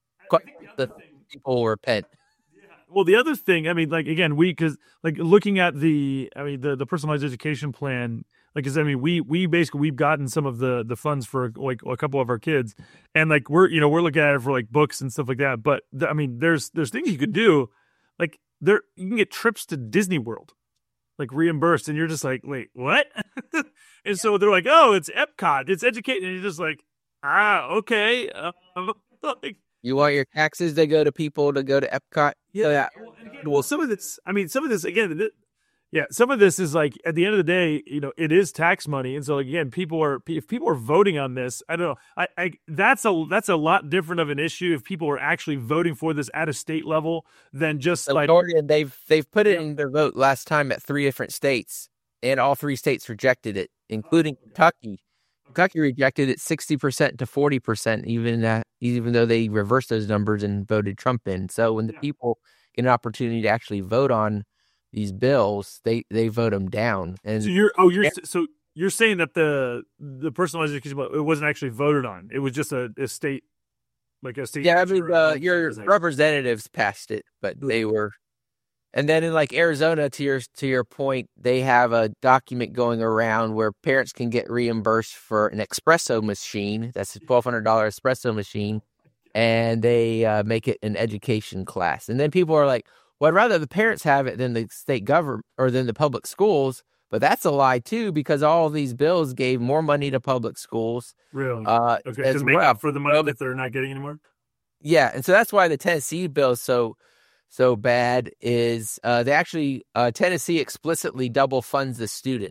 the people repent. Well, the other thing, I mean, like, again, we, because, like, looking at the, I mean, the, the personalized education plan, like, because, I mean, we, we basically, we've gotten some of the, the funds for, like, a couple of our kids, and, like, we're, you know, we're looking at it for, like, books and stuff like that, but, I mean, there's, there's things you could do, like, there, you can get trips to Disney World, like, reimbursed, and you're just like, wait, what? And so they're like, oh, it's Epcot, it's educating, and you're just like, ah, okay, uh, like, you want your taxes to go to people to go to Epcot? Yeah. yeah. Well, some of this, I mean, some of this, again, th- yeah, some of this is like, at the end of the day, you know, it is tax money. And so, again, people are, if people are voting on this, I don't know, I, I that's a, that's a lot different of an issue if people are actually voting for this at a state level than just so like. Oregon, they've, they've put it yeah. in their vote last time at three different states, and all three states rejected it, including Kentucky. Kentucky rejected it sixty percent to forty percent, even uh, even though they reversed those numbers and voted Trump in. So when the yeah. people get an opportunity to actually vote on these bills, they, they vote them down. And so you're oh you're yeah. so you're saying that the the personalized education it wasn't actually voted on; it was just a, a state like a state. Yeah, I mean, uh, your representatives passed it, but they were. And then in like Arizona, to your to your point, they have a document going around where parents can get reimbursed for an espresso machine. That's a twelve hundred dollars espresso machine. And they uh, make it an education class. And then people are like, well, I'd rather the parents have it than the state government or than the public schools. But that's a lie, too, because all of these bills gave more money to public schools. Really? Uh, okay, to make well. up for the money that they're not getting anymore? Yeah, and so that's why the Tennessee bill is so... so bad is uh, they actually, uh, Tennessee explicitly double funds the student.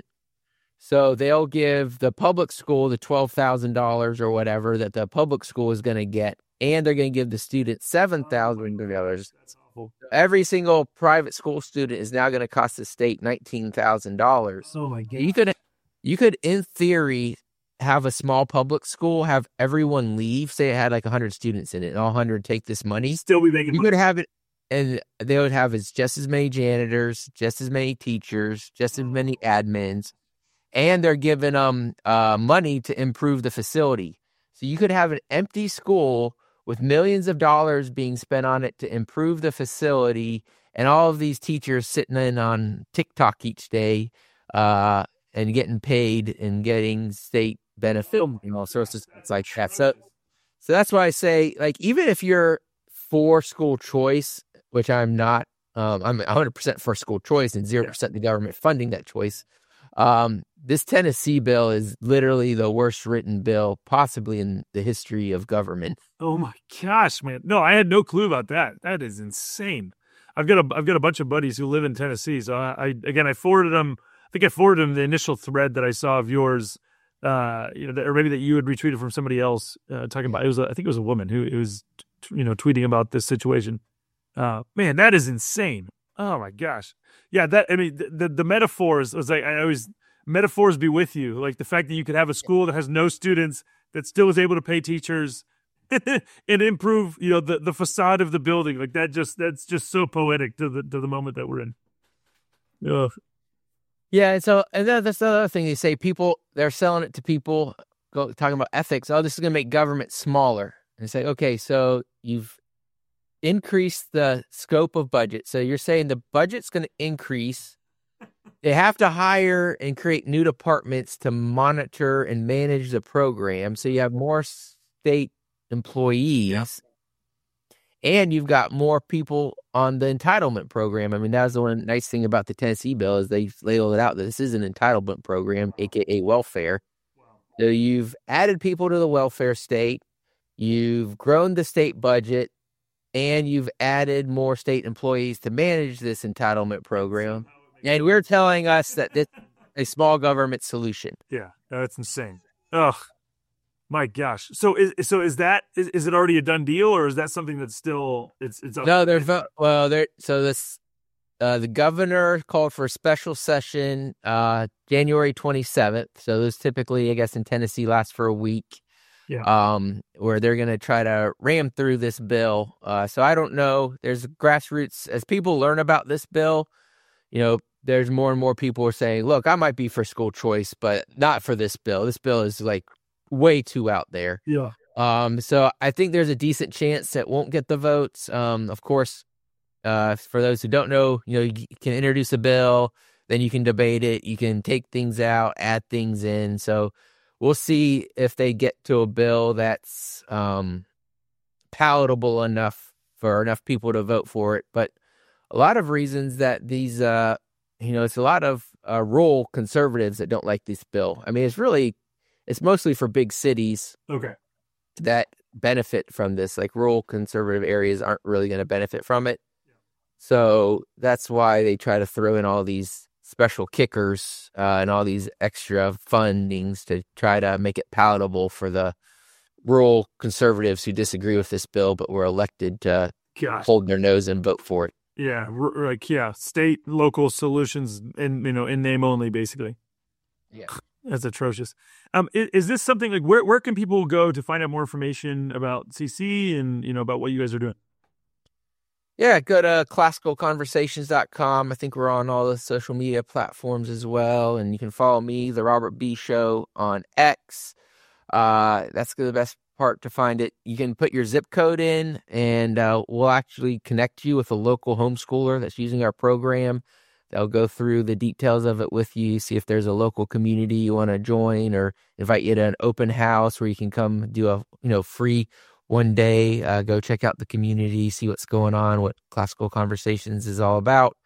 So they'll give the public school the twelve thousand dollars or whatever that the public school is going to get, and they're going to give the student seven thousand dollars. Every single private school student is now going to cost the state nineteen thousand dollars. Oh my God. You could, you could, in theory, have a small public school, have everyone leave, say it had like one hundred students in it, and all one hundred take this money. Still be making You money. could have it. And they would have is just as many janitors, just as many teachers, just as many admins, and they're giving them uh, money to improve the facility. So you could have an empty school with millions of dollars being spent on it to improve the facility, and all of these teachers sitting in on TikTok each day uh, and getting paid and getting state benefit and all sorts of things like that. So, so that's why I say, like, even if you're for school choice, which I'm not, um, I'm one hundred percent for school choice and zero percent the government funding that choice. Um, this Tennessee bill is literally the worst written bill possibly in the history of government. Oh my gosh, man. No, I had no clue about that. That is insane. I've got a, I've got a bunch of buddies who live in Tennessee. So I, I again, I forwarded them, I think I forwarded them the initial thread that I saw of yours, uh, you know, that, or maybe that you had retweeted from somebody else, uh, talking about, it was, a, I think it was a woman who it was, you know, tweeting about this situation. Uh, man, that is insane. Oh my gosh. Yeah. That, I mean, the, the, the metaphors was like, I always, metaphors be with you. Like the fact that you could have a school that has no students that still is able to pay teachers and improve, you know, the, the facade of the building. Like that just, that's just so poetic to the, to the moment that we're in. Ugh. Yeah. And so, and then that's the other thing they say, people, they're selling it to people go, talking about ethics. Oh, this is going to make government smaller. And say, okay, so you've increased the scope of budget. So you're saying the budget's going to increase. They have to hire and create new departments to monitor and manage the program. So you have more state employees. Yeah. And you've got more people on the entitlement program. I mean, that was the one nice thing about the Tennessee bill is they labeled it out that this is an entitlement program, a k a welfare. So you've added people to the welfare state. You've grown the state budget, and you've added more state employees to manage this entitlement program. And we're telling us that this is a small government solution. Yeah, that's insane. Ugh, my gosh. So is so is that is, is it already a done deal, or is that something that's still it's it's up? No, they're vo- well, they're so this uh, the governor called for a special session uh, January twenty-seventh. So those typically, I guess, in Tennessee last for a week. Yeah. Um, where they're going to try to ram through this bill. Uh, so I don't know. There's grassroots as people learn about this bill. You know, there's more and more people are saying, "Look, I might be for school choice, but not for this bill. This bill is like way too out there." Yeah. Um, so I think there's a decent chance it won't get the votes. Um, of course, uh, for those who don't know, you know, you can introduce a bill, then you can debate it, you can take things out, add things in. So we'll see if they get to a bill that's um, palatable enough for enough people to vote for it. But a lot of reasons that these, uh, you know, it's a lot of uh, rural conservatives that don't like this bill. I mean, it's really, it's mostly for big cities. Okay. That benefit from this. Like rural conservative areas aren't really going to benefit from it. So that's why they try to throw in all these special kickers uh, and all these extra fundings to try to make it palatable for the rural conservatives who disagree with this bill but were elected to Gosh. hold their nose and vote for it. Yeah, r- like yeah, state local solutions in you know in name only, basically. Yeah, that's atrocious. Um, is, is this something like where where can people go to find out more information about C C and you know about what you guys are doing? Yeah, go to classical conversations dot com. I think we're on all the social media platforms as well. And you can follow me, The Robert B. Show, on X. Uh, that's the best part to find it. You can put your zip code in, and uh, we'll actually connect you with a local homeschooler that's using our program. They'll go through the details of it with you, see if there's a local community you want to join, or invite you to an open house where you can come do a you know free one day, uh, go check out the community, see what's going on, what Classical Conversations is all about.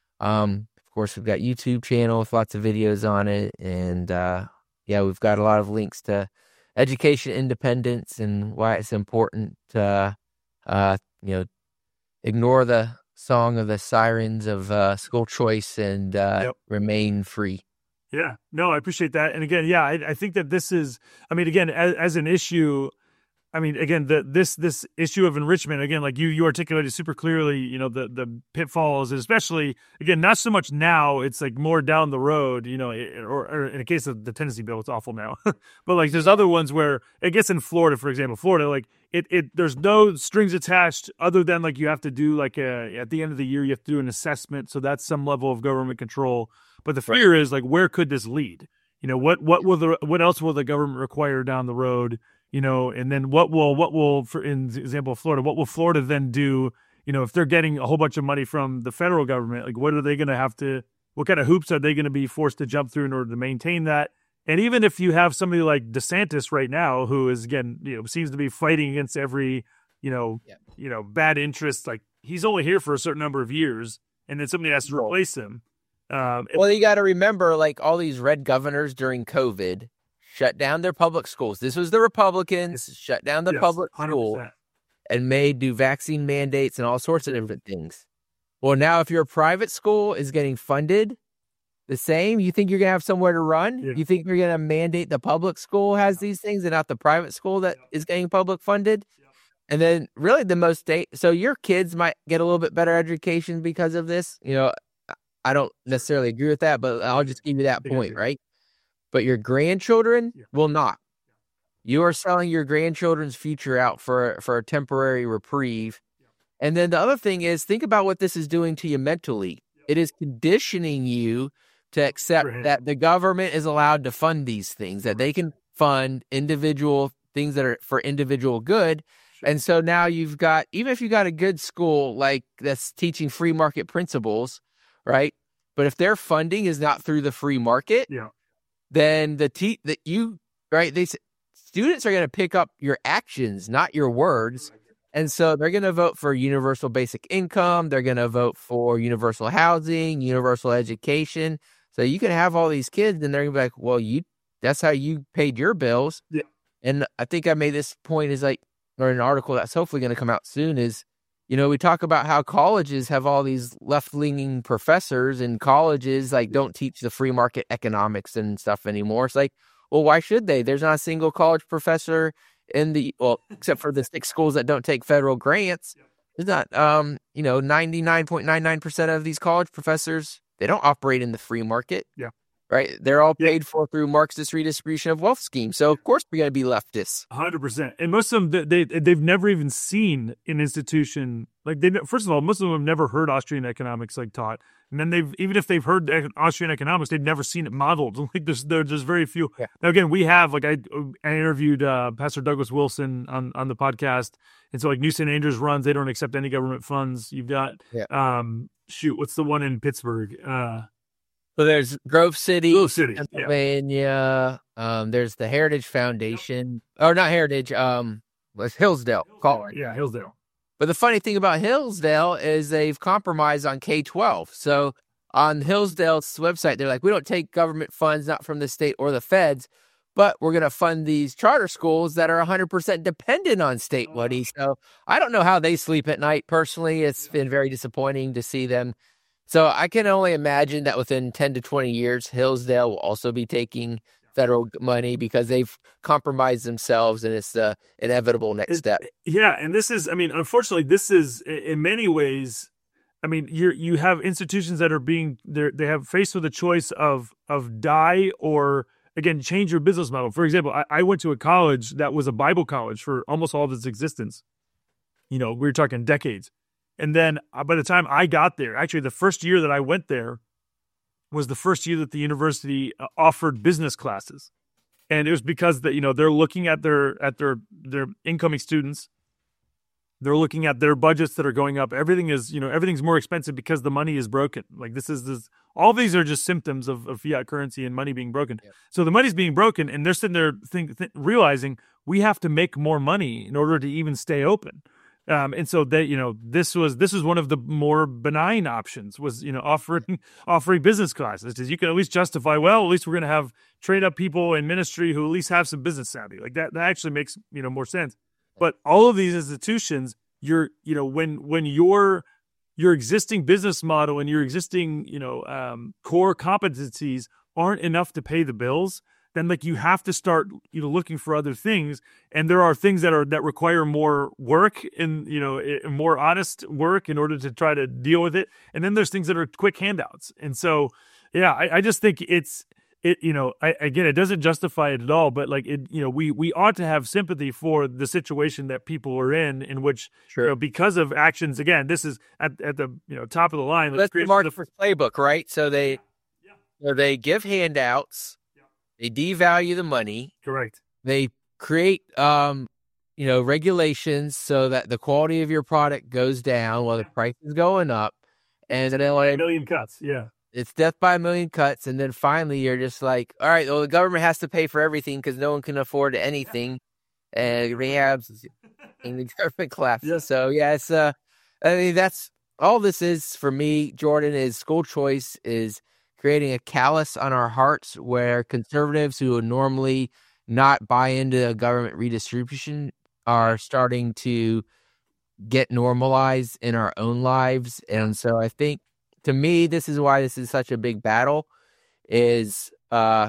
Um, of course, we've got YouTube channel with lots of videos on it. And uh, yeah, we've got a lot of links to education independence and why it's important to, uh, you know, ignore the song of the sirens of uh, school choice and uh, Yep. remain free. Yeah, no, I appreciate that. And again, yeah, I, I think that this is, I mean, again, as, as an issue, I mean, again, the this this issue of enrichment, again, like you you articulated super clearly, you know, the the pitfalls, and especially, again, not so much now, it's like more down the road, you know, or, or in the case of the Tennessee bill, it's awful now. But like there's other ones where, I guess in Florida, for example, Florida, like it, it there's no strings attached other than like you have to do like a, at the end of the year, you have to do an assessment. So that's some level of government control. But the fear is like, where could this lead? You know, what what will the what else will the government require down the road? You know, and then what will, what will, for in the example of Florida, what will Florida then do, you know, if they're getting a whole bunch of money from the federal government, like what are they going to have to, what kind of hoops are they going to be forced to jump through in order to maintain that? And even if you have somebody like DeSantis right now, who is, again, you know, seems to be fighting against every, you know, yeah. you know, bad interest, like he's only here for a certain number of years and then somebody has to replace him. Um, well, you got to remember, like all these red governors during COVID shut down their public schools. This was the Republicans shut down the yes, public one hundred school percent. And made do vaccine mandates and all sorts of different things. Well, now if your private school is getting funded the same, you think you're going to have somewhere to run? Yeah. You think you're going to mandate the public school has these things and not the private school that yeah. is getting public funded? Yeah. And then really the most state, so your kids might get a little bit better education because of this. You know, I don't necessarily agree with that, but I'll just give you that point, right? But your grandchildren yeah. will not. You are selling your grandchildren's future out for, for a temporary reprieve. Yeah. And then the other thing is, think about what this is doing to you mentally. Yeah. It is conditioning you to accept that the government is allowed to fund these things, that they can fund individual things that are for individual good. Sure. And so now you've got, even if you got a good school like that's teaching free market principles, right? But if their funding is not through the free market, yeah. then the te- that you right they students are going to pick up your actions, not your words, and so they're going to vote for universal basic income. They're going to vote for universal housing, universal education. So you can have all these kids, and they're going to be like, "Well, you that's how you paid your bills." Yeah. And I think I made this point is like, or an article that's hopefully going to come out soon is, you know, we talk about how colleges have all these left-leaning professors, and colleges like don't teach the free market economics and stuff anymore. It's like, well, why should they? There's not a single college professor in the, well, except for the six schools that don't take federal grants. It's not. Um, you know, ninety-nine point nine nine percent of these college professors, they don't operate in the free market. Yeah. Right? They're all Yeah. paid for through Marxist redistribution of wealth schemes. So, of course, we're going to be leftists. one hundred percent. And most of them, they, they've never even seen an institution. Like, they first of all, most of them have never heard Austrian economics, like, taught. And then they've, even if they've heard Austrian economics, they've never seen it modeled. Like, there's, there's just very few. Yeah. Now, again, we have, like, I, I interviewed uh, Pastor Douglas Wilson on, on the podcast. And so, like, New Saint Andrews runs, they don't accept any government funds. You've got, Yeah. um, shoot, what's the one in Pittsburgh? Uh, So there's Grove City, Grove City, yeah. Pennsylvania. Um, there's the Heritage Foundation, or not Heritage. Um, was Hillsdale College. Yeah, Hillsdale. But the funny thing about Hillsdale is they've compromised on K twelve. So on Hillsdale's website, they're like, we don't take government funds, not from the state or the feds, but we're going to fund these charter schools that are one hundred percent dependent on state money. So I don't know how they sleep at night. Personally, it's been very disappointing to see them. So I can only imagine that within ten to twenty years, Hillsdale will also be taking federal money because they've compromised themselves, and it's the inevitable next step. Yeah, and this is, I mean, unfortunately, this is in many ways, I mean, you you have institutions that are being, they they have faced with a choice of of die or, again, change your business model. For example, I, I went to a college that was a Bible college for almost all of its existence. You know, we were talking decades. And then uh, by the time I got there, actually the first year that I went there was the first year that the university uh, offered business classes. And it was because that, you know, they're looking at their at their their incoming students. They're looking at their budgets that are going up. Everything is, you know, everything's more expensive because the money is broken. Like this is this all of these are just symptoms of, of fiat currency and money being broken. Yeah. So the money's being broken, and they're sitting there think, th- realizing we have to make more money in order to even stay open. Um, and so they, you know, this was this was one of the more benign options was, you know, offering offering business classes because you can at least justify, well, at least we're going to have train up people in ministry who at least have some business savvy. Like that, that actually makes, you know, more sense. But all of these institutions, you're, you know, when when your your existing business model and your existing, you know, um, core competencies aren't enough to pay the bills, then like you have to start, you know, looking for other things. And there are things that are that require more work and, you know, more honest work in order to try to deal with it. And then there's things that are quick handouts. And so, yeah, I, I just think it's it, you know, I, again, it doesn't justify it at all, but like it, you know, we we ought to have sympathy for the situation that people are in, in which, sure. you know, because of actions. Again, this is at at the you know top of the line. That's the Marxist playbook, right? So they, yeah. so they give handouts. They devalue the money. Correct. They create, um, you know, regulations so that the quality of your product goes down while the price is going up. And then like, a million cuts. Yeah. It's death by a million cuts. And then finally you're just like, all right, well, the government has to pay for everything because no one can afford anything. And rehabs and the government collapses. Yes. So, yeah, it's, uh, I mean, that's all this is for me, Jordan, is school choice is creating a callus on our hearts where conservatives who would normally not buy into government redistribution are starting to get normalized in our own lives. And so I think, to me, this is why this is such a big battle, is uh,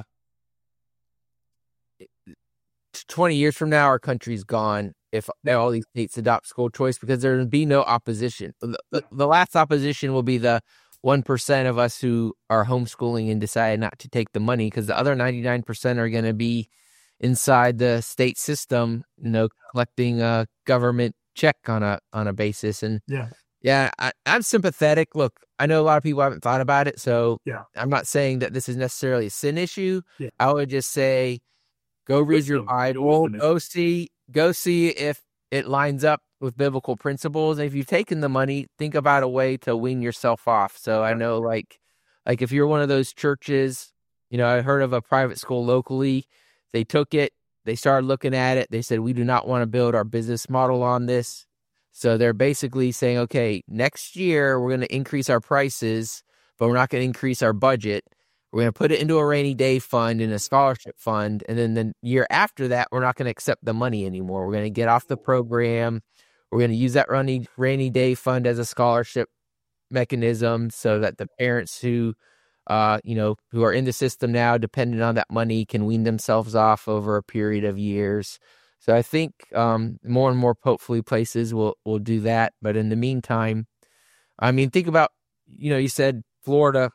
twenty years from now, our country's gone if all these states adopt school choice because there will be no opposition. The, the, the last opposition will be the one percent of us who are homeschooling and decide not to take the money because the other ninety-nine percent are going to be inside the state system, you know, collecting a government check on a on a basis. And yeah, yeah, I, I'm sympathetic. Look, I know a lot of people haven't thought about it, so yeah. I'm not saying that this is necessarily a sin issue. Yeah. I would just say, go read Wisdom. your Bible, go see, go see if it lines up with biblical principles. And if you've taken the money, think about a way to wean yourself off. So I know, like, like if you're one of those churches, you know, I heard of a private school locally. They took it, they started looking at it. They said, we do not want to build our business model on this. So they're basically saying, okay, next year we're going to increase our prices, but we're not going to increase our budget. We're going to put it into a rainy day fund and a scholarship fund. And then the year after that, we're not going to accept the money anymore. We're going to get off the program. We're going to use that rainy, rainy day fund as a scholarship mechanism so that the parents who, uh, you know, who are in the system now, dependent on that money, can wean themselves off over a period of years. So I think um, more and more, hopefully, places will, will do that. But in the meantime, I mean, think about, you know, you said Florida.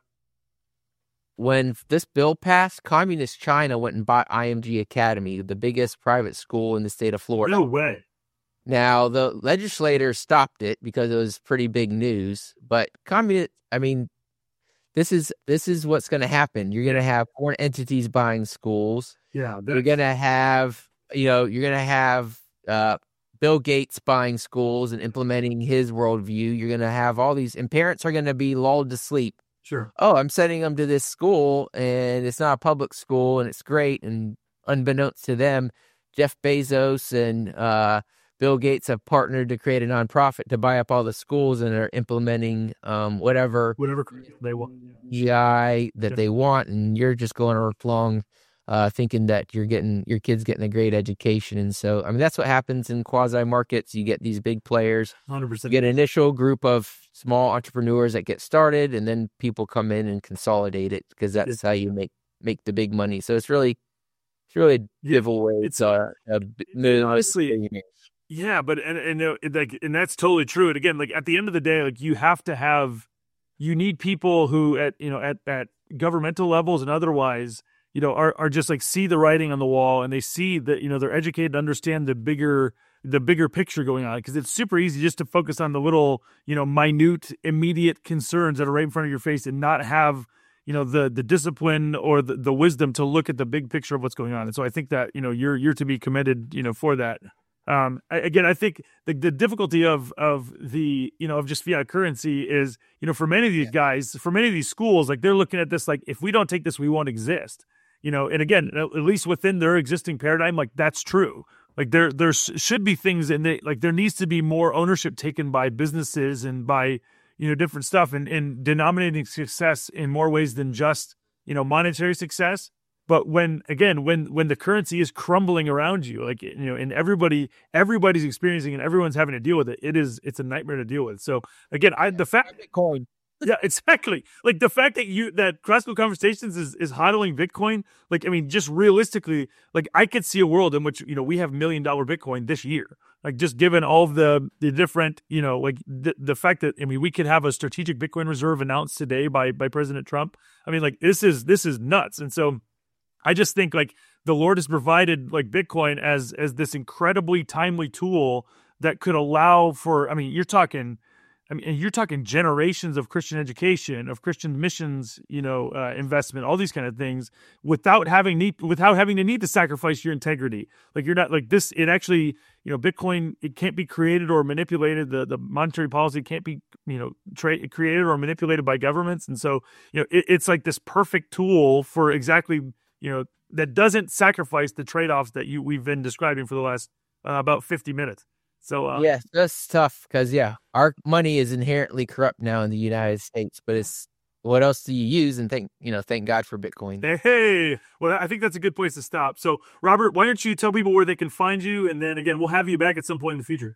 When this bill passed, Communist China went and bought I M G Academy, the biggest private school in the state of Florida. No way. Now, the legislators stopped it because it was pretty big news. But communist, I mean, this is this is what's going to happen. You're going to have foreign entities buying schools. Yeah, you're going to have, you know, you're going to have uh, Bill Gates buying schools and implementing his worldview. You're going to have all these, and parents are going to be lulled to sleep. Sure. Oh, I'm sending them to this school, and it's not a public school, and it's great. And unbeknownst to them, Jeff Bezos and uh, Bill Gates have partnered to create a nonprofit to buy up all the schools and are implementing um, whatever whatever they want, E I that yeah. they want, and you're just going along uh, thinking that you're getting your kid's getting a great education. And so, I mean, that's what happens in quasi markets. You get these big players, one hundred percent. You get an initial group of small entrepreneurs that get started, and then people come in and consolidate it because that's yeah. how you make make the big money. So it's really it's really a giveaway. It's uh, a, a, honestly. Yeah, but and and uh, like and that's totally true. And again, like at the end of the day, like you have to have, you need people who at you know at at governmental levels and otherwise, you know, are are just like see the writing on the wall, and they see that, you know, they're educated to understand the bigger the bigger picture going on, because it's super easy just to focus on the little, you know, minute immediate concerns that are right in front of your face and not have, you know, the the discipline or the, the wisdom to look at the big picture of what's going on. And so I think that, you know, you're you're to be commended, you know, for that. Um, I, again, I think the, the difficulty of of the, you know, of just fiat currency is, you know, for many of these yeah. guys, for many of these schools, like they're looking at this like, if we don't take this, we won't exist, you know. And again, at least within their existing paradigm, like that's true. Like there there should be things in the, like there needs to be more ownership taken by businesses and by, you know, different stuff, and, and denominating success in more ways than just, you know, monetary success. But when, again, when when the currency is crumbling around you, like, you know, and everybody everybody's experiencing and everyone's having to deal with it, it is it's a nightmare to deal with. So again, I the fact Bitcoin. Yeah, exactly. Like the fact that you that Classical Conversations is is hodling Bitcoin, like, I mean, just realistically, like I could see a world in which, you know, we have million dollar Bitcoin this year. Like just given all of the the different, you know, like the the fact that, I mean, we could have a strategic Bitcoin reserve announced today by by President Trump. I mean, like this is this is nuts. And so I just think like the Lord has provided like Bitcoin as as this incredibly timely tool that could allow for, I mean, you're talking, I mean, you're talking generations of Christian education, of Christian missions, you know, uh, investment, all these kind of things, without having need, without having to need to sacrifice your integrity. Like you're not like this. It actually, you know, Bitcoin, it can't be created or manipulated. The the monetary policy can't be, you know, tra- created or manipulated by governments. And so, you know, it, it's like this perfect tool for exactly, you know, that doesn't sacrifice the trade-offs that you we've been describing for the last uh, about fifty minutes. So uh, yeah, that's tough because yeah, our money is inherently corrupt now in the United States. But it's what else do you use? And thank you know, thank God for Bitcoin. Hey, well, I think that's a good place to stop. So Robert, why don't you tell people where they can find you, and then again, we'll have you back at some point in the future.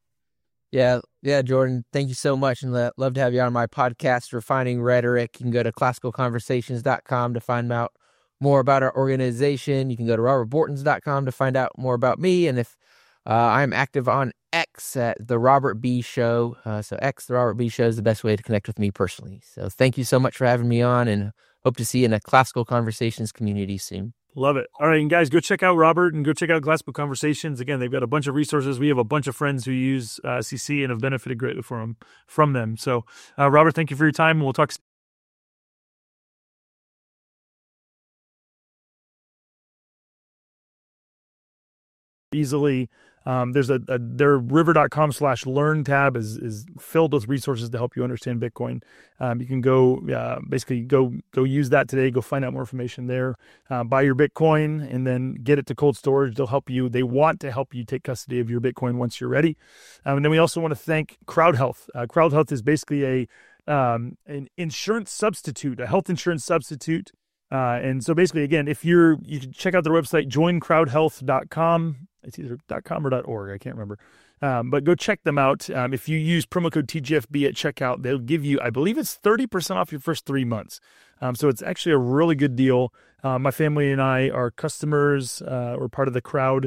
Yeah, yeah, Jordan, thank you so much, and love to have you on my podcast, Refining Rhetoric. You can go to classical conversations dot com to find out more about our organization. You can go to robert bortons dot com to find out more about me. And if uh, I'm active on X at The Robert B Show. Uh, so X, The Robert B Show is the best way to connect with me personally. So thank you so much for having me on, and hope to see you in a Classical Conversations community soon. Love it. All right, and guys, go check out Robert and go check out Classical Conversations. Again, they've got a bunch of resources. We have a bunch of friends who use uh, C C and have benefited greatly from, from them. So uh, Robert, thank you for your time, and we'll talk soon. Easily. Um, there's a, a their river.com slash learn tab is is filled with resources to help you understand Bitcoin. Um, you can go uh, basically go go use that today. Go find out more information there. Uh, buy your Bitcoin and then get it to cold storage. They'll help you. They want to help you take custody of your Bitcoin once you're ready. Um, and then we also want to thank Crowd Health. Uh, Crowd Health is basically a um, an insurance substitute, a health insurance substitute. Uh, and so basically, again, if you're, you can check out their website, join crowd health dot com. It's either .com or .org. I can't remember. Um, but go check them out. Um, if you use promo code T G F B at checkout, they'll give you, I believe it's thirty percent off your first three months. Um, so it's actually a really good deal. Uh, my family and I are customers. Uh, we're part of the Crowd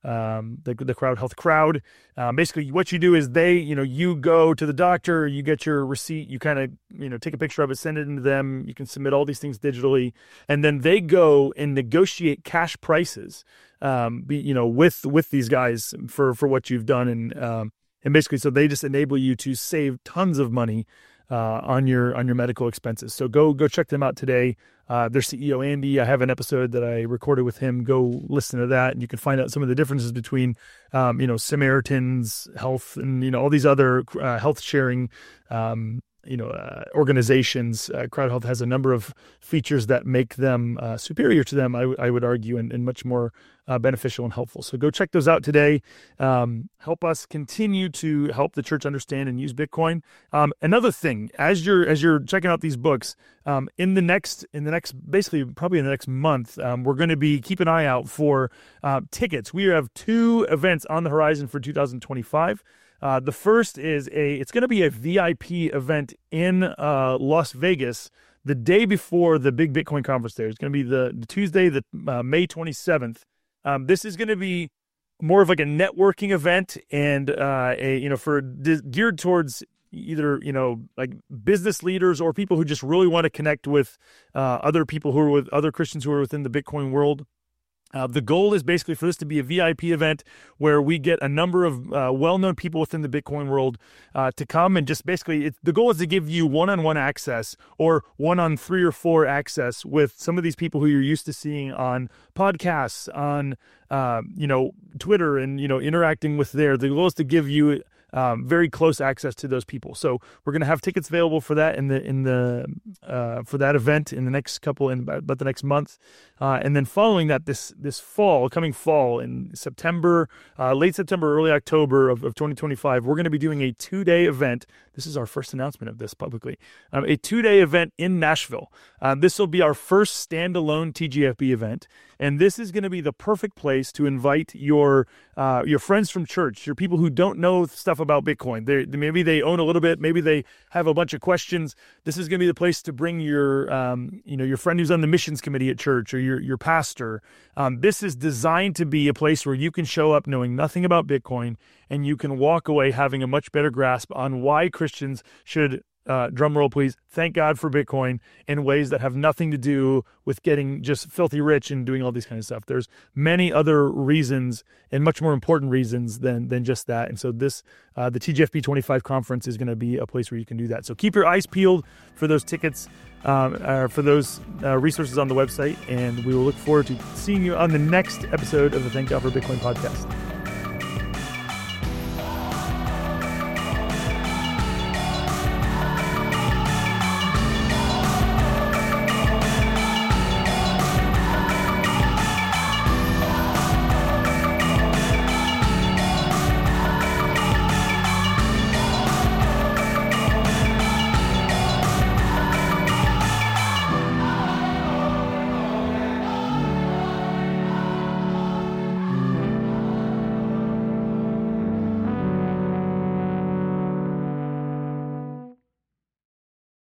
um, the the Crowd Health Crowd. Um, basically, what you do is they, you know, you go to the doctor, you get your receipt, you kind of, you know, take a picture of it, send it into them. You can submit all these things digitally, and then they go and negotiate cash prices, um, be, you know, with with these guys for for what you've done, and um, and basically, so they just enable you to save tons of money uh, on your on your medical expenses. So go go check them out today. Uh, their C E O, Andy, I have an episode that I recorded with him. Go listen to that, and you can find out some of the differences between, um, you know, Samaritan's Health and, you know, all these other uh, health sharing, um, you know, uh, organizations. Uh, Crowd Health has a number of features that make them uh, superior to them, I, w- I would argue, and, and much more uh, beneficial and helpful. So go check those out today. Um, help us continue to help the church understand and use Bitcoin. Um, another thing, as you're as you're checking out these books, um, in the next in the next basically probably in the next month, um, we're going to be keep an eye out for uh, tickets. We have two events on the horizon for two thousand twenty-five. Uh, the first is a, it's going to be a V I P event in uh, Las Vegas the day before the big Bitcoin conference there. It's going to be the, the Tuesday, the uh, May twenty-seventh. Um, this is going to be more of like a networking event and uh, a, you know, for geared towards either, you know, like business leaders or people who just really want to connect with uh, other people who are with other Christians who are within the Bitcoin world. Uh, the goal is basically for this to be a V I P event where we get a number of uh, well-known people within the Bitcoin world uh, to come and just basically, it's, the goal is to give you one-on-one access or one-on three or four access with some of these people who you're used to seeing on podcasts, on, uh, you know, Twitter and, you know, interacting with there. The goal is to give you Um, very close access to those people. So we're going to have tickets available for that in the in the uh, for that event in the next couple in about the next month, uh, and then following that this this fall, coming fall in September, uh, late September, early October of, of twenty twenty-five, we're going to be doing a two day event. This is our first announcement of this publicly. Um, a two day event in Nashville. Uh, this will be our first standalone T G F B event, and this is going to be the perfect place to invite your uh, your friends from church, your people who don't know stuff about Bitcoin. They maybe they own a little bit, maybe they have a bunch of questions. This is going to be the place to bring your, um, you know, your friend who's on the missions committee at church or your your pastor. Um, this is designed to be a place where you can show up knowing nothing about Bitcoin, and you can walk away having a much better grasp on why Christians should. Uh, drum roll, please. Thank God for Bitcoin in ways that have nothing to do with getting just filthy rich and doing all these kind of stuff. There's many other reasons and much more important reasons than than just that. And so this, uh, the T G F B twenty-five conference is going to be a place where you can do that. So keep your eyes peeled for those tickets, um, uh, for those uh, resources on the website, and we will look forward to seeing you on the next episode of the Thank God for Bitcoin podcast.